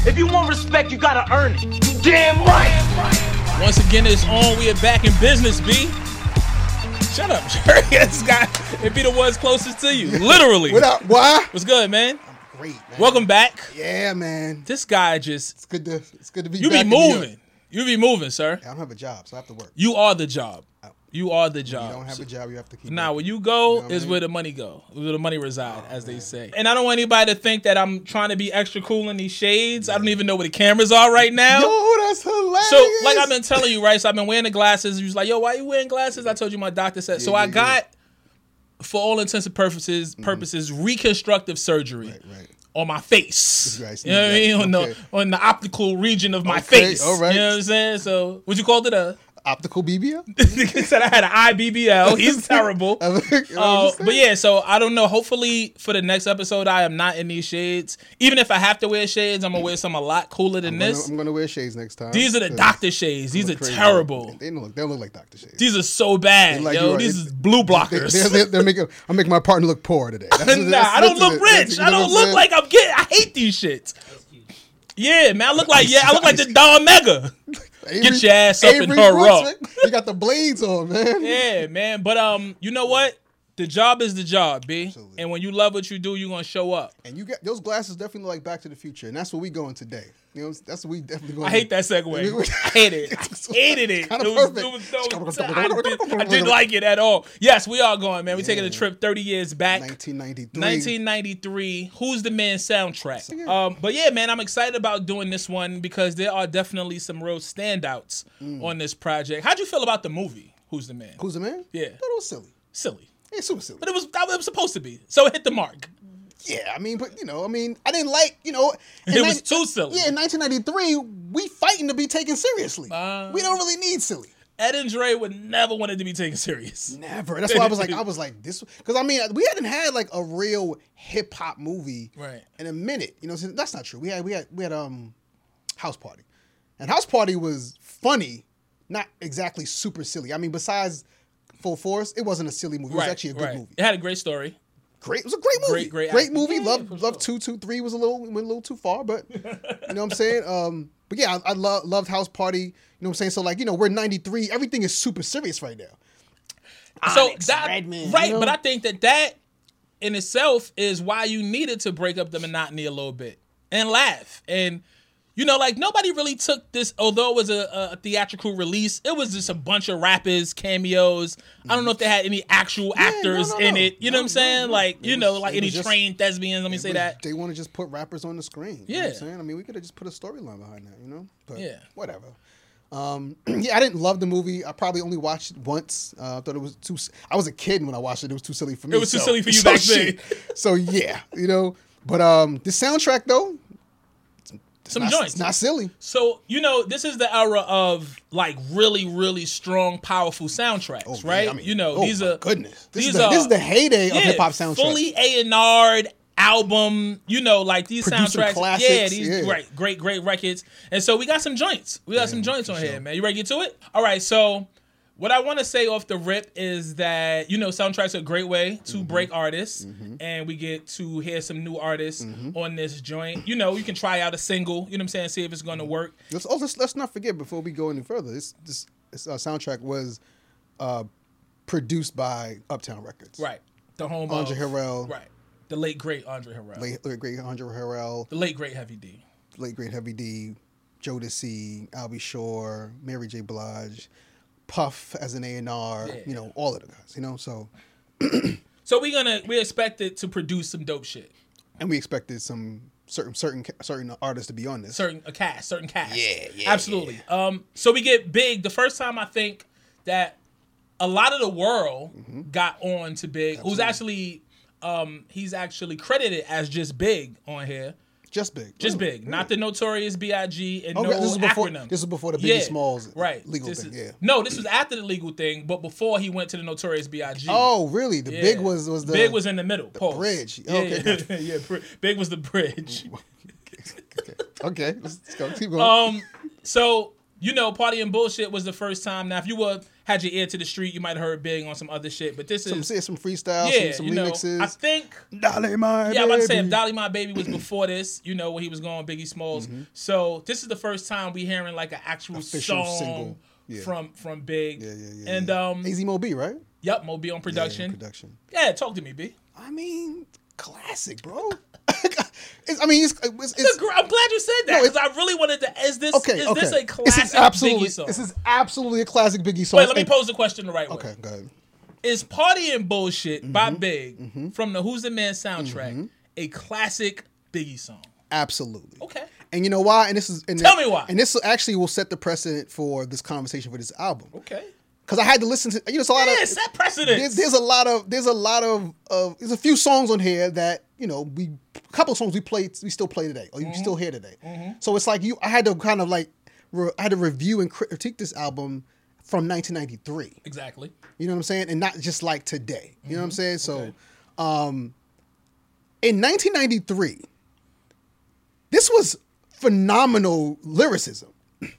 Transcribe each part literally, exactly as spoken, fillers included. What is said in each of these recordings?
If you want respect, you gotta earn it. You damn right. Once again, it's on. We are back in business, B. Shut up, Jerry. This guy, it be the ones closest to you. Literally. What up? Why? What's good, man? I'm great, man. Welcome back. Yeah, man. This guy just... It's good to, it's good to be You back be in New York. moving. You be moving, sir. I don't have a job, so I have to work. You are the job. You are the When job. you don't have a job, you have to keep Nah, working. where you go You know what is I mean? where the money go, where the money reside, Oh, as man. they say. And I don't want anybody to think that I'm trying to be extra cool in these shades. I don't even know where the cameras are right now. Yo, that's hilarious. So, like I've been telling you, right? So I've been wearing the glasses. You was like, yo, why you wearing glasses? I told you my doctor said. so yeah, I yeah. got, for all intents and purposes, purposes, reconstructive surgery Right, right. on my face. Right, You know what I mean? On okay. the on the optical region of my Okay, face. all right. You know what I'm saying? So, what you called it? A Optical B B L? nigga said I had an I B B L. He's terrible. You know what I'm Uh, saying? but yeah, so I don't know. Hopefully for the next episode, I am not in these shades. Even if I have to wear shades, I'm gonna wear some a lot cooler than I'm this. Gonna, I'm gonna wear shades next time. These are the 'cause doctor shades. These they are look crazy. terrible. They don't look. They don't look like doctor shades. These are so bad, They like yo. you are- These they- is blue They, blockers. they're, they're, they're making. I'm making my partner look poor today. That's what- nah, that's- I don't that's look it. rich. That's- you I know don't what look I'm like I'm getting. I hate these shits. Yeah, man. I look like yeah. I look like the Don Mega. saying? Get your ass up in Avery her Brooks, row. man. You got the blades on, man. Yeah, man. But um, you know what? The job is the job, B. Absolutely. And when you love what you do, you're gonna show up. And you get those glasses definitely look like Back to the Future, and that's where we going today. You know, that's what we definitely going. I hate that segue. I hate it. I hated it. Kinda it was, perfect. it was so, I, did, I didn't like it at all. Yes, we are going, man. We're taking a Yeah. trip thirty years back. nineteen ninety-three. nineteen ninety-three. Who's the Man soundtrack. Yeah. Um, but yeah, man, I'm excited about doing this one because there are definitely some real standouts on this project. How'd you feel about the movie? Who's the Man? Who's the man? Yeah. I thought it was silly. Silly. It's super silly. But it was that was supposed to be. So it hit the mark. Yeah, I mean, but you know, I mean, I didn't like, you know, in It was nin- too silly. Yeah, in nineteen ninety-three, we fighting to be taken seriously. Uh, we don't really need silly. Ed and Dre would never want it to be taken serious. Never. That's why I was like, I was like, this, because I mean, we hadn't had like a real hip hop movie Right. in a minute. You know, so that's not true. We had, we had, we had um, House Party, and House Party was funny, not exactly super silly. I mean, besides Full Force, it wasn't a silly movie. It was actually a good right. movie. It had a great story. Great. It was a great movie. Great, great acting. movie. Yeah, love, for love sure. two, two, three was a little went a little too far, but you know what I'm saying. Um, but yeah, I, I love loved House Party. You know what I'm saying. So like, you know, we're ninety-three. Everything is super serious right now. So Onyx, that Redman, right, you know? but I think that that in itself is why you needed to break up the monotony a little bit and laugh. And you know, like nobody really took this, although it was a, a theatrical release, it was just a bunch of rappers, cameos. I don't know if they had any actual actors no, no, in no. it. You know No, what I'm saying? no, no. Like, It you was- know, like it any was just- trained thespians, let me It say was- that. They want to just put rappers on the screen. You know Yeah. what I'm saying? I mean, we could have just put a storyline behind that, you know? But Yeah. whatever. Um, yeah, I didn't love the movie. I probably only watched it once. Uh, I thought it was too. I was a kid when I watched it. It was too silly for me. It was too so- silly for you so back then. shit. So yeah, you know. But um, the soundtrack though, it's Some not, joints. It's not silly. So, you know, this is the era of like really, really strong, powerful soundtracks, Oh, right? yeah, I mean, you know, oh these my are goodness. This these is the, are this is the heyday of yeah, hip hop soundtracks. fully A and R'd album, you know, like these Producer soundtracks. classics, yeah, these yeah. great, great, great records. And so we got some joints. We got some joints for on sure. here, man. You ready to get to it? All right, so what I want to say off the rip is that, you know, soundtracks are a great way to Mm-hmm. break artists, and we get to hear some new artists Mm-hmm. on this joint. You know, you can try out a single, you know what I'm saying, see if it's going to work. Let's, oh, let's let's not forget before we go any further. This this, this uh, soundtrack was uh, produced by Uptown Records. Right. The home Andre of, Harrell. Right. The late, great Andre Harrell. Late, late great Andre Harrell, The late, great Heavy D. late great Heavy D, Jodeci, Albie Shore, Mary J. Blige, Puff as an A and R. Yeah. You know, all of the guys. You know, so So we're gonna we expect it to produce some dope shit. and we expected some certain certain certain artists to be on this. Certain a cast, certain cast. Yeah, yeah, Absolutely. Um so we get Big. The first time I think that a lot of the world got on to Big, who's Absolutely. actually um he's actually credited as just Big on here. Just Big. Just Oh, Big, really? not the Notorious B I G and Okay, no this is before acronym. this is before the Biggie Smalls right. legal This thing. is- Yeah. No, this was after the legal thing, but before he went to the Notorious B I G. Oh, really? The Yeah. Big was was the Big was in the middle. Pause. bridge. Yeah, Okay. yeah, yeah, br- Big was the bridge. okay. Okay, let's, let's go. Keep going. Um, so you know, Party and Bullshit was the first time. Now, if you were Had Your Ear to the Street, you might have heard Big on some other shit, but this Some, is some freestyle, yeah, some, some you know, remixes. I think Dolly My yeah, I'm about to say Baby. if Dolly My Baby was before this, you know, when he was going Biggie Smalls. Mm-hmm. So this is the first time we hearing like an actual Official song single. Yeah. from from Big. Yeah, yeah, yeah. And yeah. um, Easy Mo B, right? yep, Mo B on Yeah, production. production. Yeah, talk to me, B. I mean, classic, bro. it's, I mean, it's, it's, It's it's a gr- I'm glad you said that No, because I really wanted to. Is this okay. is okay. this a This classic is absolutely. Biggie song? This is absolutely a classic Biggie song. Wait, let me And- pose the question the right way. Okay, go ahead. Is Party and Bullshit Mm-hmm. by Big from the Who's the Man soundtrack a classic Biggie song? Absolutely. Okay. And you know why? And this is and Tell me why. And this actually will set the precedent for this conversation for this album. Okay. Because I had to listen to you know, it's a lot Yeah, of set precedence. there's, there's a lot of there's a lot of of there's a few songs on here that you know we a couple of songs we played we still play today or you Mm-hmm. still hear today. So it's like you I had to kind of like re, I had to review and critique this album from nineteen ninety-three. Exactly. You know what I'm saying? And not just like today. You know what I'm saying? So Okay. um in nineteen ninety-three this was phenomenal lyricism.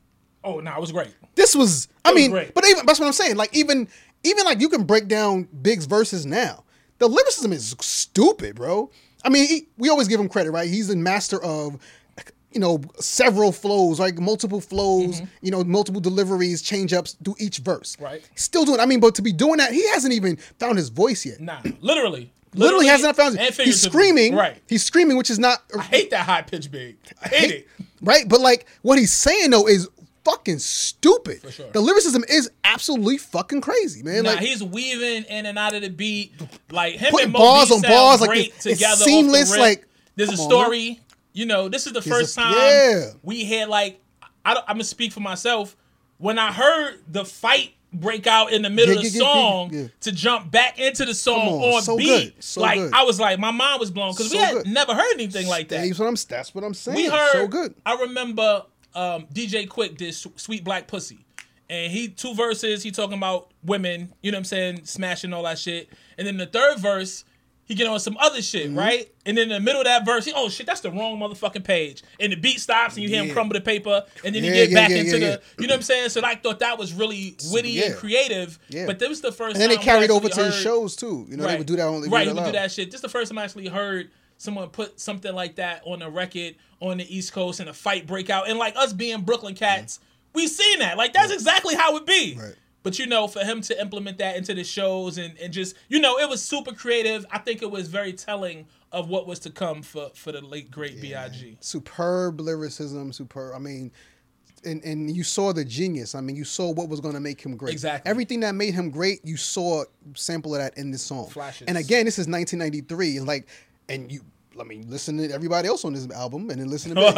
Oh no, it was great. This was, I It was mean, great. but even that's what I'm saying. Like even, even like you can break down Big's verses now. The lyricism is stupid, bro. I mean, he, we always give him credit, right? He's a master of, you know, several flows, like multiple flows, you know, multiple deliveries, change ups through each verse. Right. Still doing. I mean, but to be doing that, he hasn't even found his voice yet. Nah, literally. Literally hasn't found and it. He's figuratively. screaming. Right. He's screaming, which is not I hate that high pitch Big. I hate it. right. But like what he's saying though is fucking stupid. For sure. The lyricism is absolutely fucking crazy, man. Nah, like he's weaving in and out of the beat. Like him Putting and Mo bars B on sound bars, like, great it's- it's together. seamless, Off the rip. like, there's a come on, story. You know, this is the first a- time yeah. we had like I don't, I'm gonna speak for myself. When I heard the fight break out in the middle Yeah, of the yeah, yeah, yeah, song yeah. to jump back into the song Come on, on so beat, good, so like good. I was like, my mind was blown because we So had good. never heard anything like that. That's what I'm. That's what I'm saying. We heard. so good. I remember um, D J Quick did Su- "Sweet Black Pussy," and he two verses. He talking about women. You know what I'm saying, smashing all that shit. And then the third verse, he get on some other shit, Mm-hmm. right? And then in the middle of that verse, he, oh shit, that's the wrong motherfucking page. And the beat stops, and you hear him Yeah. crumble the paper, and then you Yeah, get yeah, back yeah, into yeah, the. yeah. You know what I'm saying? So I thought that was really witty Yeah. and creative. Yeah. But this was the first. And then they time we carried over actually to his heard- shows too. You know, they would do that on. They right, would he would do loud. that shit. This is the first time I actually heard someone put something like that on a record on the East Coast and a fight break out. And like us being Brooklyn cats, we seen that. Like that's exactly how it be. Right. But you know, for him to implement that into the shows and, and just, you know, it was super creative. I think it was very telling of what was to come for, for the late great B I G. Superb lyricism, superb. I mean, and and you saw the genius. I mean, you saw what was going to make him great. Exactly. Everything that made him great, you saw sample of that in this song. Flashes. And again, this is nineteen ninety-three. And like, and you, I mean, listen to everybody else on this album, and then listen to me.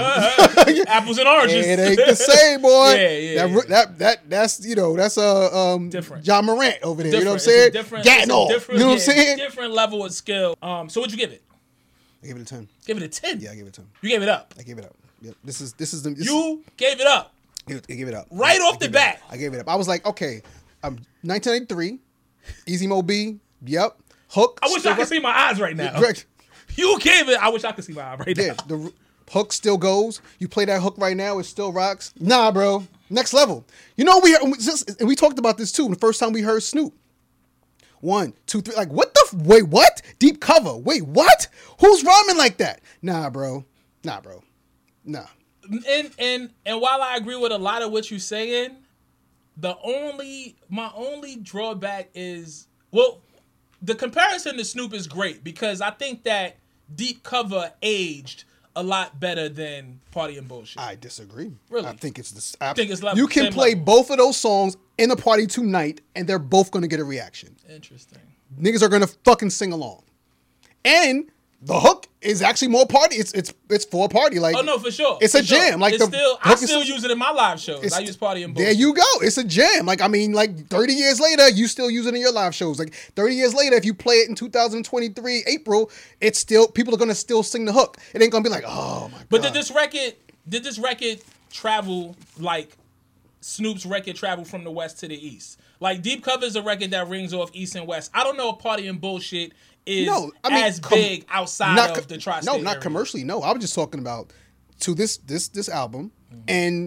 Apples and oranges. It ain't the same, boy. Yeah, yeah, That, yeah. that that that's you know that's uh um Different. John Morant over there. You know what I'm Different. saying? It's a different, Getting it's a off. different- You know what I'm yeah, saying? Different level of skill. Um, so what'd you give it? I gave it a ten. Give it a ten. Yeah, I gave it a ten. You gave it up. I gave it up. Yep. This is this is the this You gave it up. I give it, I give it up. Right I off the gave it bat. up. I gave it up. I was like, okay, um, nineteen ninety-three, Easy Mo B, yep, Hook. I wish still I could rock- see my eyes right now. Correct. You gave it. I wish I could see my eye right Yeah, now. the r- Hook still goes. You play that Hook right now, it still rocks. Nah, bro, next level. You know we heard, and we just, and we talked about this too. The first time we heard Snoop. One, two, three. Like what the? F- wait, what? Deep cover. Wait, what? Who's rhyming like that? Nah, bro. Nah, bro. Nah. And and and while I agree with a lot of what you're saying, the only my only drawback is well, the comparison to Snoop is great because I think that Deep Cover aged a lot better than Party and Bullshit. I disagree. Really? I think it's the. I think it's level- you can same play level. both of those songs in a party tonight, and they're both going to get a reaction. Interesting. Niggas are going to fucking sing along, and the hook is actually more party. It's it's it's for a party. Like Oh no, for sure. It's For a sure. jam. Like it's the still, I hook is still still- use it in my live shows. It's- I use Party and There Bullshit. you go. It's a jam. Like I mean, like thirty years later, you still use it in your live shows. Like thirty years later, if you play it in two thousand twenty-three April, it's still people are gonna still sing the hook. It ain't gonna be like, oh my god. But did this record did this record travel like Snoop's record travel from the west to the east? Like Deep Cover is a record that rings off east and west. I don't know if Party and Bullshit is No, I mean, as com- big outside not of the co- tri-state No, not area. commercially. No, I was just talking about to this this this album Mm-hmm. and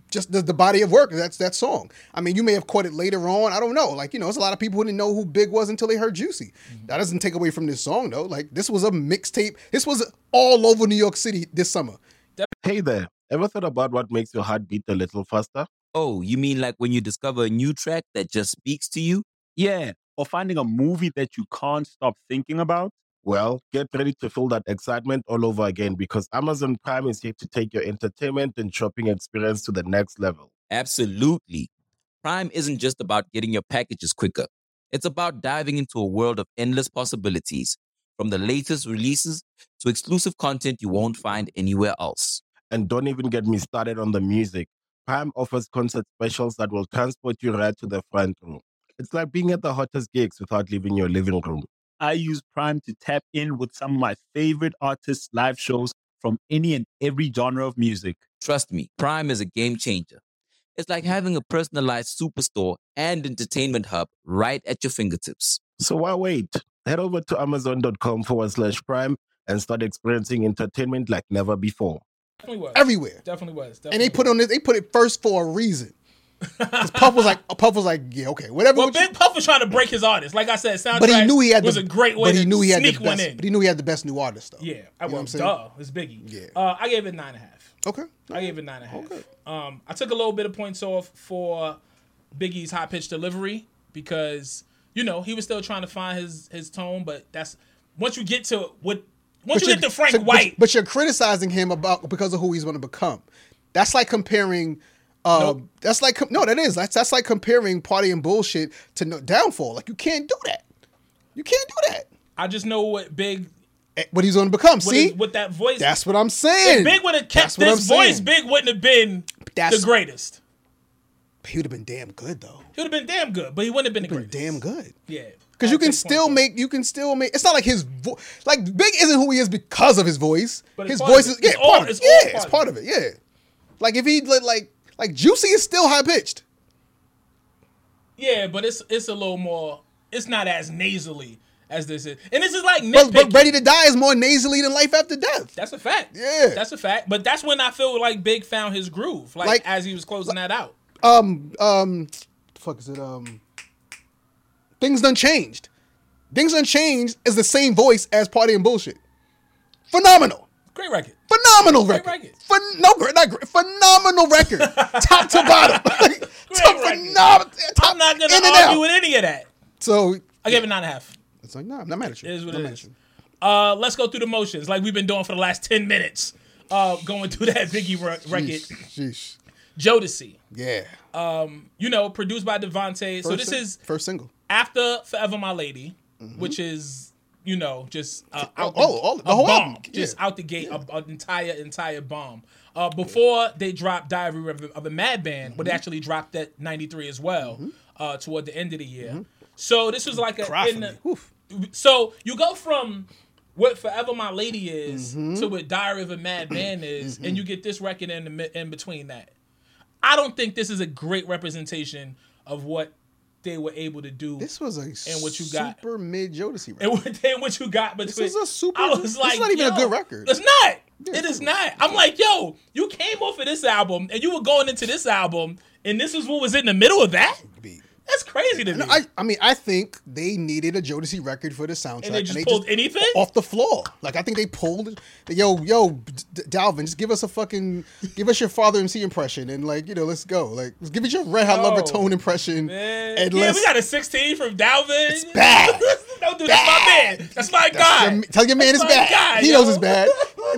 just the, the body of work. That's that song. I mean, you may have caught it later on. I don't know. Like, you know, there's a lot of people who didn't know who Big was until they heard Juicy. Mm-hmm. That doesn't take away from this song, though. Like, this was a mixtape. This was all over New York City this summer. Hey there. Ever thought about what makes your heart beat a little faster? Oh, you mean like when you discover a new track that just speaks to you? Yeah, or finding a movie that you can't stop thinking about? Well, get ready to feel that excitement all over again because Amazon Prime is here to take your entertainment and shopping experience to the next level. Absolutely. Prime isn't just about getting your packages quicker. It's about diving into a world of endless possibilities, from the latest releases to exclusive content you won't find anywhere else. And don't even get me started on the music. Prime offers concert specials that will transport you right to the front row. It's like being at the hottest gigs without leaving your living room. I use Prime to tap in with some of my favorite artists' live shows from any and every genre of music. Trust me, Prime is a game changer. It's like having a personalized superstore and entertainment hub right at your fingertips. So why wait? Head over to amazon.com forward slash Prime and start experiencing entertainment like never before. Definitely was. Everywhere. Definitely was. Definitely and they was. put on this. They put it first for a reason. Because Puff was like, Puff was like, yeah, okay, whatever. Well, Big you... Puff was trying to break his artist. Like I said, soundtrack but he knew he had was the, a great way but he to knew he had sneak the one best, in. But he knew he had the best new artist, though. Yeah, I you know was duh. It's Biggie. Yeah. Uh, I gave it nine and a half. Okay. I gave it nine and a half. Okay. Um, I took a little bit of points off for Biggie's high pitched delivery because you know he was still trying to find his his tone, but that's once you get to what once But you get to Frank so, White. But, but you're criticizing him about because of who he's going to become. That's like comparing. Uh, Nope. That's like no, that is that's that's like comparing Party and Bullshit to no, Downfall. Like you can't do that. You can't do that. I just know what Big Eh, What he's going to become. what See, is- with that voice. that's what I'm saying. If Big would have kept That's what I'm this voice, saying. Big wouldn't have been That's- the greatest. He would have been damn good though. He would have been damn good, but he wouldn't have been the Been greatest. damn good. Yeah. Because I you can take still points off. make, you can still make. It's not like his voice, like Big isn't who he is because of his voice. But it's His part of voice it. is yeah, It's all- part of it. it's all Yeah, part it's of part it. of it. Yeah, like if he let like like Juicy is still high pitched. Yeah, but it's it's a little more. It's not as nasally as this is, and this is like But, nitpicking. but Ready to Die is more nasally than Life After Death. That's a fact. Yeah. that's a fact. But that's when I feel like Big found his groove, like, Like- as he was closing that out. Um, um, the fuck is it? Um, Things Done Changed. Things Done Changed is the same voice as Party and Bullshit. Phenomenal. Great record. Phenomenal Great record. record. Phen- no, great, not great. Phenomenal record. Top to bottom. Top record. phenom- top I'm not gonna in and argue out. with any of that. So I gave it nine and a half. it's like, nah, I'm not mad at you. It is what I'm it not is. mad at you. Uh, let's go through the motions like we've been doing for the last ten minutes. Uh, going through that Biggie re- record. Sheesh. Sheesh. Jodeci. Yeah. You know, produced by Devontae. So First this sing- is first single. after Forever My Lady, which is, you know, just uh, out Mm-hmm. oh, all- the a whole bomb, album, just yeah. out the gate, a- an entire entire bomb. Uh, before they dropped Diary of a, of a Madman, Mm-hmm. but they actually dropped that ninety-three as well, uh, toward the end of the year. So this was like a Cry in for the- me. Oof. so you go from what Forever My Lady is Mm-hmm. to what Diary of a Madman is, and you get this record in the mi- in between that. I don't think this is a great representation of what they were able to do. This was a And what you got. super mid Jodeci record. and what, and what you got between. is a super- I was this is like, not even a yo, good record. It's not. Yeah, it is not. I'm like, yo, you came off of this album, and you were going into this album, and this is what was in the middle of that. Be- That's crazy to me. No, I, I mean, I think they needed a Jodeci record for the soundtrack. And they just pulled anything? off the floor. Like I think they pulled it. Yo, yo, D- Dalvin, just give us a fucking, give us your Father M C impression, and like, you know, let's go. Like, let's give us your Red Hot Lover Oh, Tone impression, Man. and yeah, let's we got a sixteen from Dalvin. It's bad. Don't do that. That's my man. That's my guy. Your- tell your man That's it's my bad. guy, he yo. knows it's bad.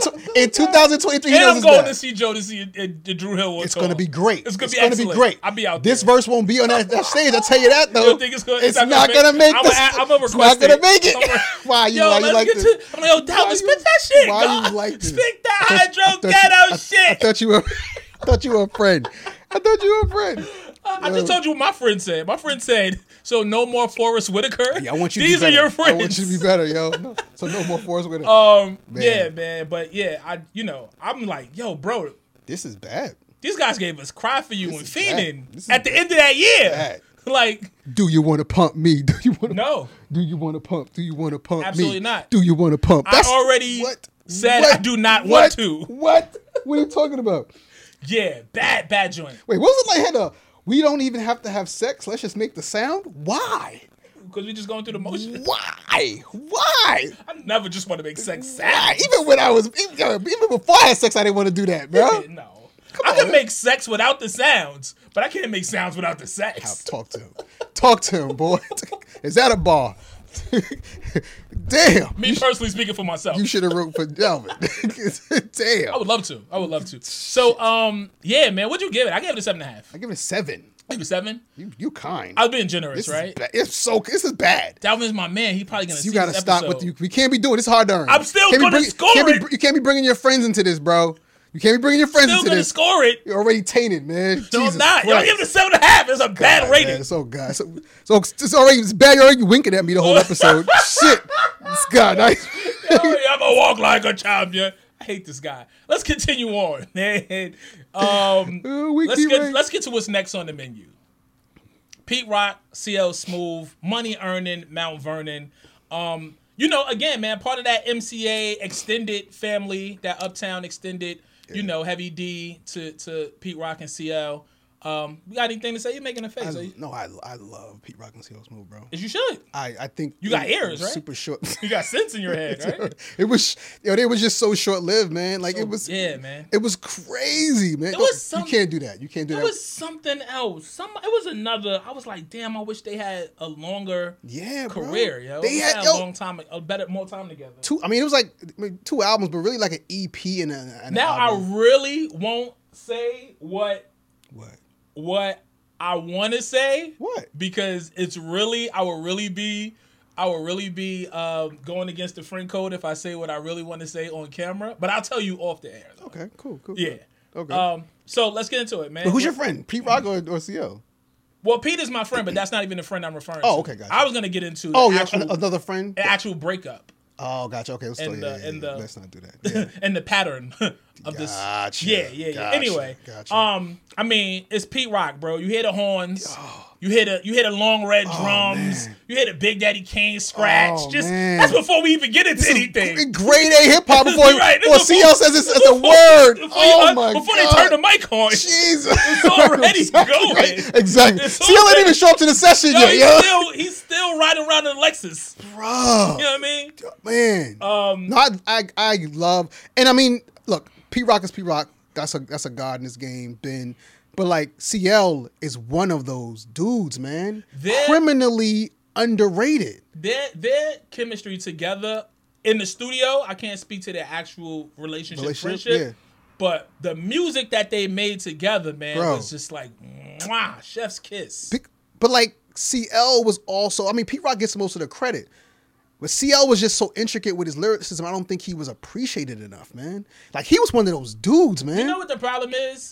In two thousand twenty-three, he And knows I'm it's going bad. to see Jodeci and, and, and Drew Hill. on It's tour. gonna be great. It's gonna it's be gonna excellent. be great. I'll be out This there. verse won't be on that, that stage. I tell you that though. You don't think it's gonna- It's, it's not not gonna gonna make. make- this. I'm gonna- I'm gonna It's not request gonna it. make it. I'm gonna- Why you? Yo, why you let's like get this? to. I'm like, yo, Why Dalvin, you- spit that shit. Why God. you like this? Spit that I hydro thought you- ghetto I- shit. I thought you were. I thought you were a friend. I thought you were a friend. I just told you what my friend said. My friend said, "So no more Forrest Whitaker." Yeah, I want you. These to be are better. your friends. I want you to be better, yo. No, so no more force with it. Um, Man. yeah, man, but yeah, I, you know, I'm like, yo, bro, This is bad. these guys gave us "Cry for You" This and is "Fiending" bad. This is at the bad. end of that year. Bad. Like, Do you want to pump me? Do you want to? no, Do you want to pump? Do you want to pump me? Absolutely not. Do you want to pump? I already what? said What? I do not What? want to. What? What are you talking about? Yeah, bad, bad joint. Wait, what was it like? Had a we don't even have to have sex. Let's just make the sound. Why? Because we just going through the motion. Why? Why? I never just want to make sex Why? sounds. Even when I was even, even before I had sex, I didn't want to do that, bro. No. Come I on, can man. make sex without the sounds, but I can't make sounds without the sex. Talk to him. Talk to him, boy. Is that a bar? Damn. Me personally speaking for myself. You should have wrote for Delvin. Damn. I would love to. I would love to. So, um, yeah, man, what'd you give it? I gave it a seven and a half. I give it a seven. I give it a seven. You, you kind. I was being generous, This right? Is ba- it's so. This is bad. Dalvin's my man. He probably gonna. You see gotta this stop episode. with you. We can't be doing this. Hard to earn. I'm still Can't be gonna bring- score can't be it. br- you can't be bringing your friends into this, bro. You can't be bringing your friends Still into gonna this. score it. You're already tainted, man. No, Jesus I'm not. Yo, Christ. give it a seven and a half. It's a bad God, rating. man, so God, so, so it's already it's bad. You're already winking at me the whole episode. Shit, this God, I, Yo, I'm gonna walk like a champion. I hate this guy. Let's continue on, man. Um, Uh, we let's keep get right. let's get to what's next on the menu. Pete Rock, C L Smooth, Money Earning, Mount Vernon. Um, you know, again, man, part of that M C A extended family, that Uptown extended, you know, Heavy D to to Pete Rock and C L. Um, you got anything to say? You're making a face. I Are you- no, I I love Pete Rock and C L Smooth, bro. As you should. I I think You got it- it ears, was right? Super short. You got sense in your head, right? It was, yo, it was just so short lived, man. Like So- it was, yeah, man. It was crazy, man. There was Don't- some- you can't do that. You can't do There that. was something else. Some it was another. I was like, damn. I wish they had a longer yeah, bro. career, yo. They We had, a yo, long time, a better, more time together. two. I mean, it was like I mean, two albums, but really like an E P and a, an Now album. I really won't say what what? what I want to say. What? Because it's really, I will really be, I will really be um, going against the friend code if I say what I really want to say on camera. But I'll tell you off the air. Though. Okay, cool, cool. Yeah. Okay. Um. So let's get into it, man. But who's your friend? Pete Rock or, or C L? Well, Pete is my friend, but that's not even the friend I'm referring Oh, to. okay, gotcha. I was gonna get into the Oh, yeah, actual, another friend. the actual breakup. Oh, gotcha. Okay, let's And still, the- yeah, yeah, and yeah. the- let's not do that. Yeah. and the pattern of this. Gotcha, Yeah, yeah, yeah. gotcha, Anyway, gotcha. um, I mean, it's Pete Rock, bro. You hear the horns. You hear the you hear the long red drums. man. You hear the Big Daddy Kane scratch. Oh, Just man. that's before we even get into This is anything. grade A hip hop before, Right, this before is C before- L says it's, it's a before- word. Before, Oh you- my before God. they turn the mic on. Jesus. It's already exactly going. Right. Exactly. It's C L already- didn't even show up to the session Yo, yet, he's yo. still he's still riding around in a Lexus. Bro. You know what I mean? Man. Um, no, I, I I love, and I mean, look, Pete Rock is Pete Rock. That's a that's a god in this game, Ben. But like C L is one of those dudes, man. They're- Criminally underrated. their their chemistry together in the studio, I can't speak to their actual relationship, Relationship, friendship, yeah. but the music that they made together, man, Bro. was just like, mwah, chef's kiss. Be- But like C L was also, I mean, Pete Rock gets most of the credit. But C L was just so intricate with his lyricism, I don't think he was appreciated enough, man. Like he was one of those dudes, man. You know what the problem is?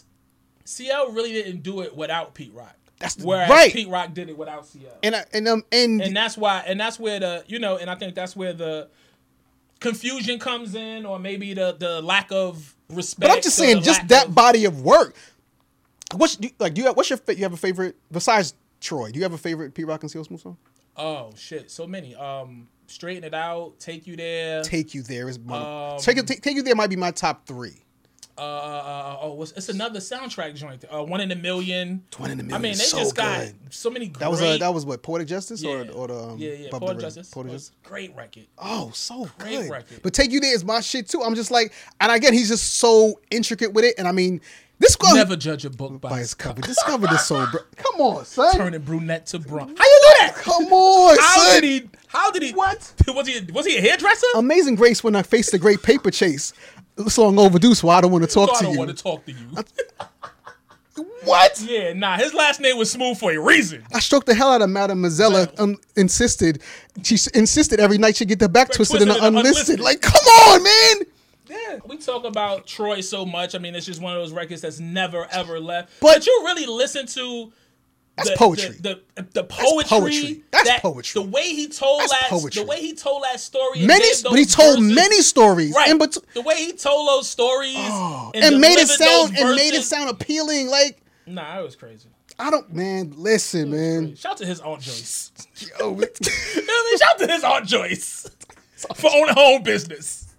C L really didn't do it without Pete Rock. That's the- Whereas right. Pete Rock did it without C L. and I, and um and, And that's why, and that's where the, you know, and I think that's where the confusion comes in, or maybe the the lack of respect. but I'm just or saying, the just lack that of- body of work. What's do you- like? Do you have, what's your fa- you have a favorite besides Troy? Do you have a favorite Pete Rock and C L Smooth song? Oh shit, so many. Um, Straighten It Out, Take You There. Take You There is one. Um, of, take, You- take, take You There might be my top three. Uh, uh, oh, what's, it's another soundtrack joint. Uh, One in a Million. One in a I Million mean, is they so just got good. so many great. That was uh, that was what Poetic Justice yeah, or or the um, yeah, yeah. Bob Poetic Dylan? Justice. Poetic was Justice. Great record. Oh, so Great good. record. But Take You There is my shit too. I'm just like, and again, he's just so intricate with it. And I mean, this guy Never judge a book by, by its his cover. Discover this soul, bro. Come on, son. turning brunette to blonde. How you do that? Come on, How son. did he? How did he? What? Was he? Was he a hairdresser? Amazing Grace when I faced the great paper chase. Song overdue, so I don't want to talk So I to don't you. want to talk to you. What? Yeah, nah. His last name was Smooth for a reason. I stroked the hell out of Madame Mazzella. Um, insisted, she s- insisted every night she get the back Back twisted in the twisted in the unlisted. unlisted. Like, come on, man. Yeah, we talk about Troy so much. I mean, it's just one of those records that's never ever left. But- But, you really listen to That's the, poetry. The, the, the poetry. poetry. That's that- poetry. The way he told That's that. poetry. The way he told that story. and Many, gave but he those told verses- many stories. Right. In bet- The way he told those stories Oh, and, and made it delivered sound those and made it verses- sound appealing. Like, Nah, it was crazy. I don't, man. Listen, man. Shout out to his Aunt Joyce. Yo, You know what I mean? Shout out to his Aunt Joyce for owning her own business.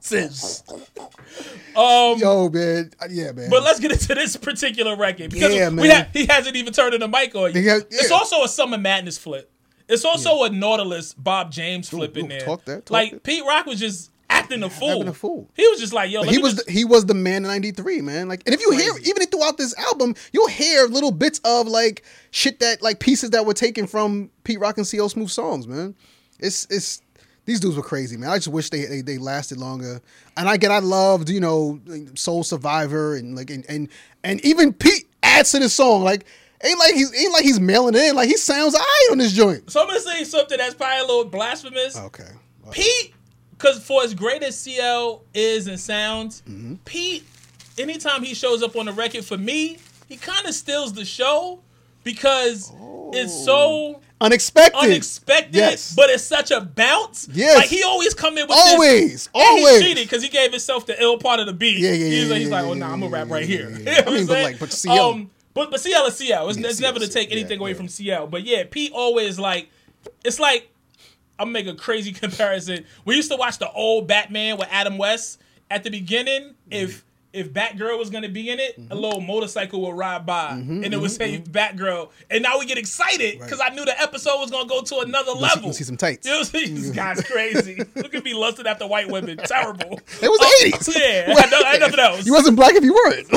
Sis. Um, Yo, man. Uh, Yeah, man. But let's get into this particular record because Yeah, we man. ha- he hasn't even turned the mic on He yet. has- It's yeah. also a Summer Madness flip. It's also a Nautilus Bob James flip ooh, in there. talk that, talk like it. Pete Rock was just acting a fool. acting a fool. He was just like, yo, let he me was just- the, he was the man in ninety-three, man. Like, and if you hear even throughout this album, you'll hear little bits of like shit that like pieces that were taken from Pete Rock and C L Smooth songs, man. It's it's these dudes were crazy, man. I just wish they they, they lasted longer. And I get I loved, you know, Soul Survivor and like and and, and even Pete adds to this song. Like ain't like he's ain't like he's mailing it in. Like he sounds alright on this joint. So I'm gonna say something that's probably a little blasphemous. Okay. Pete, because for as great as C L is and sounds, Mm-hmm. Pete, anytime he shows up on the record, for me, he kind of steals the show because it's so Unexpected. unexpected, Yes. but it's such a bounce. Yes. Like he always come in with Always, this. always. And he cheated because he gave himself the ill part of the beat. Yeah, yeah, yeah, He's like, he's yeah, like yeah, oh, nah, I'm going to yeah, rap right yeah, here. yeah, You yeah. know I what I'm mean, but saying? like, but C L Um, but, but C L is C L. It's, Yeah, it's C L, never to take yeah, anything away yeah. from C L. But yeah, Pete always like, it's like, I'm going to make a crazy comparison. We used to watch the old Batman with Adam West. At the beginning, if if Batgirl was going to be in it, a little motorcycle would ride by, and it would say Batgirl. And now we get excited because I knew the episode was going to go to another see- level. you'll see some tights. You'll see, this guy's crazy. Look at me lusting after white women. Terrible. It was Oh, the eighties. Yeah, I had, no, I had nothing else. You wasn't black if you weren't.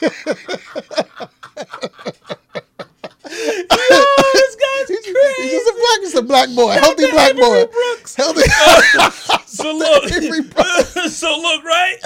Oh, this guy's He's crazy. just a black, he's a black boy, healthy black Avery boy. Brooks. Healthy. So look, Avery Brooks. so look, right?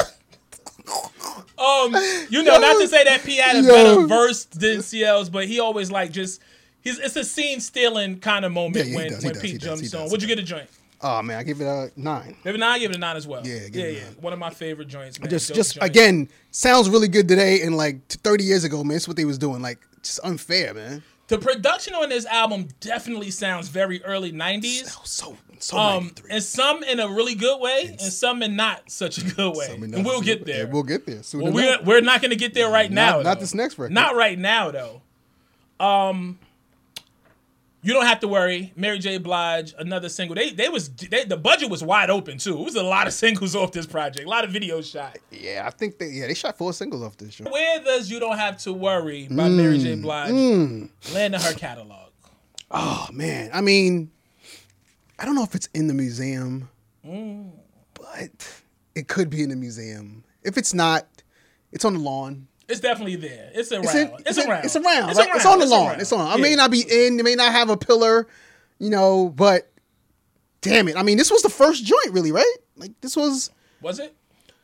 Um, you know, not to say that P had a Yo. better verse than C L's, but he always like just he's it's a scene stealing kind of moment Yeah, yeah, he when, does, he when does, Pete he does, jumps he does, on. he What'd you does. get a joint? Oh man, I give it a nine. Maybe nine, I give it a nine as well. Yeah, give yeah, it a yeah. nine. One of my favorite joints, man. Just, Dope just joint. again, sounds really good today, and like thirty years ago, man, it's what they was doing. Like, just unfair, man. The production on this album definitely sounds very early nineties. So, so Um, ninety-three. and some in a really good way, and some in not such a good way. Some in and not we'll such a get good- there. yeah, we'll get there soon Well, enough. we're we're not going to get there right now. Not- not though. this next record. Not right now, though. Um, you don't have to worry. Mary J. Blige, another single. They they was they, the budget was wide open too. It was a lot of singles off this project. A lot of videos shot. Yeah, I think they yeah they shot four singles off this show. Where does "You Don't Have to Worry" by Mary J. Blige land in her catalog? Oh man, I mean, I don't know if it's in the museum, Mm. but it could be in the museum. If it's not, it's on the lawn. It's definitely there. It's around. It's, in, It's, in- around. It's around. It's right? around. It's on the It's lawn. around. It's on. I Yeah. may not be in. It may not have a pillar, you know. But damn it! I mean, this was the first joint, really, right? Like this was. Was it?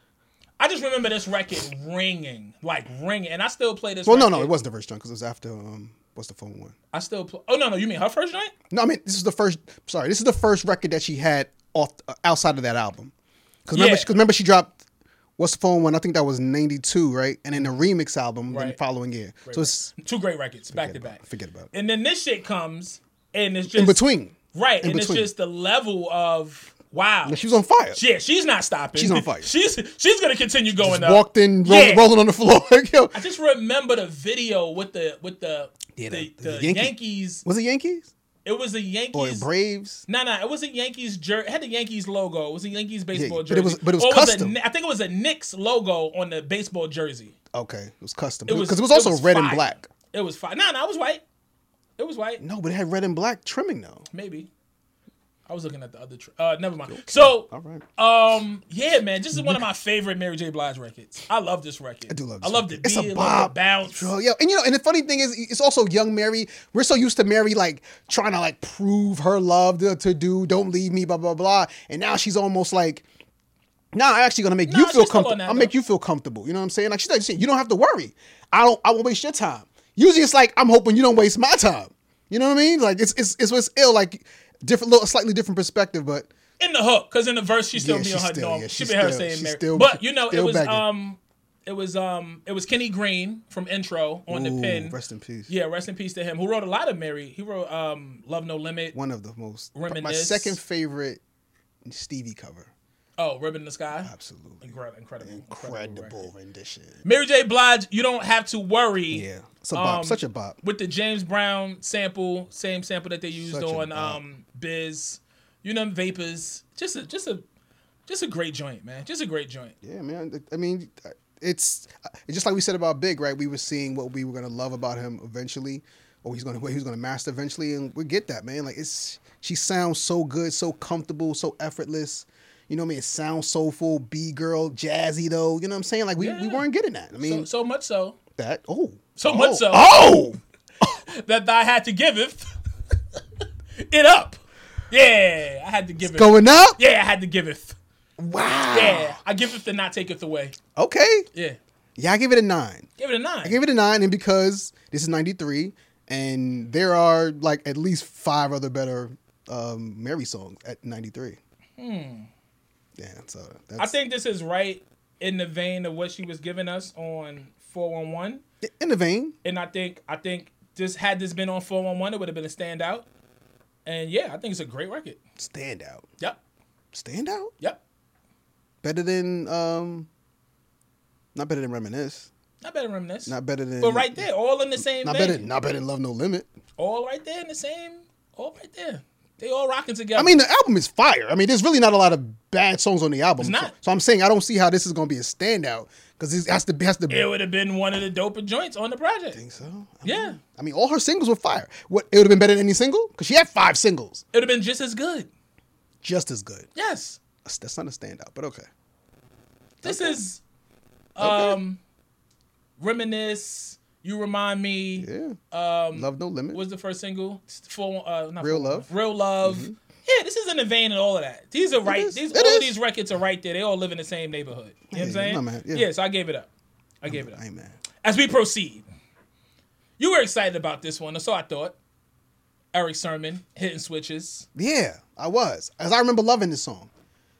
I just remember this record ringing, like ringing, and I still play this. Well, no, record. no, it wasn't the first joint because it was after. Um, what's the phone one? I still play. Oh no, no, you mean her first joint? No, I mean this is the first. Sorry, this is the first record that she had off uh, outside of that album. Because remember, Yeah. because remember, she dropped what's the phone one? I think that was ninety-two, right? And then the remix album the Right. following year. so it's Two great records back to about back. it. Forget about it. And then this shit comes, and it's just In between, right? In and between. it's just the level of wow. she was on fire. Yeah, she's not stopping. She's on fire. she's she's gonna continue going up. Walked in, roll, Yeah. rolling on the floor. Yo, I just remember the video with the with the Yeah, the, the- the, the Yankee- Yankees. was it Yankees It was a or Yankees. Braves? No, no, it was a Yankees jersey. It had the Yankees logo. It was a Yankees baseball but jersey. it was- but it was Or custom. a, I think it was a Knicks logo on the baseball jersey. Okay, it was custom It was because it was also red and fire. black. It was fine. No, no, it was white. It was white. No, but it had red and black trimming though. Maybe. I was looking at the other. Tr- uh, never mind. So, All right. um, yeah, man, this is one of my favorite Mary J. Blige records. I love this record. I do love I this love record. the It's a beat. I love bop. the bounce. Bro, yo, and you know, and the funny thing is, it's also young Mary. We're so used to Mary like trying to like prove her love to, to do, don't leave me, blah blah blah. And now she's almost like, nah, I'm actually gonna make Nah, you feel she's still on comfortable. that, I'll make though. you feel comfortable. You know what I'm saying? Like she's like, shit, you don't have to worry. I don't. I won't waste your time. Usually, it's like I'm hoping you don't waste my time. You know what I mean? Like it's it's it's what's ill. Like different, little, slightly different perspective, but. In the hook, because in the verse she still Yeah, be on she's her still- norm. yeah, she she's be her still- saying she's Mary. still- but you know, it still was begging. um, it was um, it was Kenny Green from Intro on the Ooh, pin. rest in peace. Yeah, rest in peace to him. Who wrote a lot of Mary. He wrote um, Love No Limit. One of the most. My Reminisce. second favorite Stevie cover. Oh, Ribbon in the Sky. Absolutely. Incredible, incredible, Incredible record. rendition. Mary J. Blige, You Don't Have to Worry. Yeah. It's a bop. Um, Such a bop. With the James Brown sample, same sample that they used Such a on bop. um, Biz. You know, Vapors. Just a, just a. Just a great joint, man. Just a great joint. Yeah, man. I mean, it's, it's just like we said about Big, right? We were seeing what we were gonna love about him eventually, or he's gonna what he was gonna master eventually, and we get that, man. Like it's she sounds so good, so comfortable, so effortless. You know what I mean? It sounds soulful, B girl, jazzy though. You know what I'm saying? Like we, Yeah. we weren't getting that. I mean, So, so much so that oh So oh, much so. oh that I had to give it it up. Yeah, I had to give it. going up. Yeah, I had to give it. Wow. Yeah, I give it to not take it away. Okay. Yeah, Yeah, I give it a nine. give it a nine. I give it a nine, and because this is ninety-three, and there are like at least five other better um, Mary songs at ninety-three. Hmm. Yeah, so that's I think this is right in the vein of what she was giving us on four one one, in the vein. and I think I think this had this been on four one one, it would have been a standout. And yeah, I think it's a great record. Standout. Yep, Standout? yep. Better than um not better than Reminisce. Not better than Reminisce. Not better than But right there, all in the same Not vein. better not better than Love No Limit. All right there in the same. All right there. They all rocking together. I mean, the album is fire. I mean, there's really not a lot of bad songs on the album. It's not. So, so I'm saying I don't see how this is going to be a standout because it has to be has to it would have been one of the doper joints on the project. think so. I Yeah. mean, I mean, all her singles were fire. What it would have been better than any single because she had five singles, It would have been just as good. just as good. Yes. That's, that's not a standout, but okay. This is um Reminisce, You Remind Me. Yeah. Um Love No Limit. what was the first single? Full uh not Real Full- Love. Real Love. Yeah, this is in the vein of all of that. These are right. is. These It all of is. these records are right there. They all live in the same neighborhood. You know what I'm Yeah, saying? no, man, yeah. so I gave it up. I gave it up. Amen. As we proceed, you were excited about this one, or so I thought. Eric Sermon, Hitting Switches. Yeah, I was. As I remember loving this song.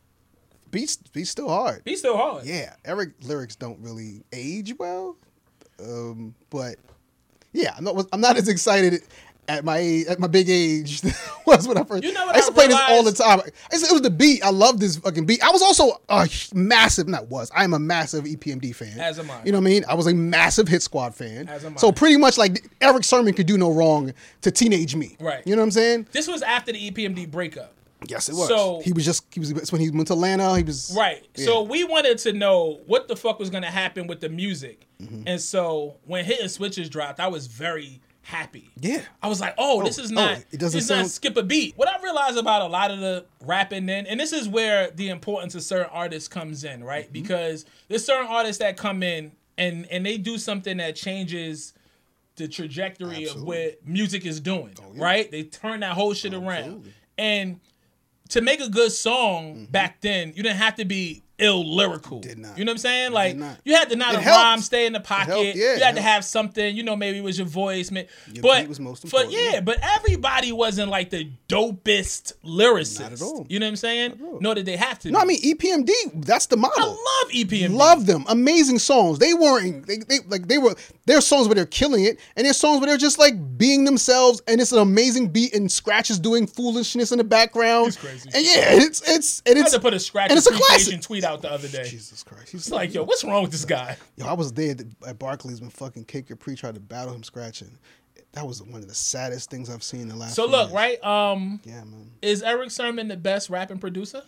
Beats, beats still hard. He's still hard. Yeah, Eric lyrics don't really age well, um, but yeah, I'm not. I'm not as excited at my age, at my big age than I was when I first. You know what I used I to play this all the realized? time. It's- It was the beat. I love this fucking beat. I was also a massive. Not was. I am a massive E P M D fan. As am I. You know what I mean? I was a massive Hit Squad fan. As am I. So pretty much like Eric Sermon could do no wrong to teenage me. Right. You know what I'm saying? This was after the E P M D breakup. Yes, it was. So- he was just. He was it's when he went to Atlanta. He was Right. Yeah. So we wanted to know what the fuck was going to happen with the music. Mm-hmm. And so when Hitting Switches dropped, I was very happy. Yeah. I was like, oh, this Oh, is not, oh, it doesn't it's not sound- skip a beat. What I realized about a lot of the rapping then, and this is where the importance of certain artists comes in, right? Mm-hmm. Because there's certain artists that come in and, and they do something that changes the trajectory of Absolutely. Oh, what music is doing, right? They turn that whole shit around. Absolutely. And to make a good song back then, you didn't have to be ill lyrical. Did not. You know what I'm saying? Like not. you had to not It a helped. rhyme, stay in the pocket. helped, yeah, you it had to helped. have something. You know, maybe it was your voice. man- Your but beat was most but important, yeah, yeah. but everybody wasn't like the dopest lyricist. Not at all. You know what I'm saying? all. Nor did they have to. No, be. I mean E P M D. That's the model. I love E P M D. Love them. Amazing songs. They weren't. They, they like they were. There's songs where they're killing it, and there's songs where they're just like being themselves, and it's an amazing beat, and Scratch is doing foolishness in the background. He's crazy. And yeah, it's it's and I had it's to put a scratch and it's a appreciation classic. tweet out the other day. Jesus Christ. He's It's like, yo, what's wrong with this guy? Yo, I was there at Barclays when fucking Kid Capri tried to battle him scratching. That was one of the saddest things I've seen in the last. So few look, years. right? Um, Yeah, man. is Eric Sermon the best rapping producer?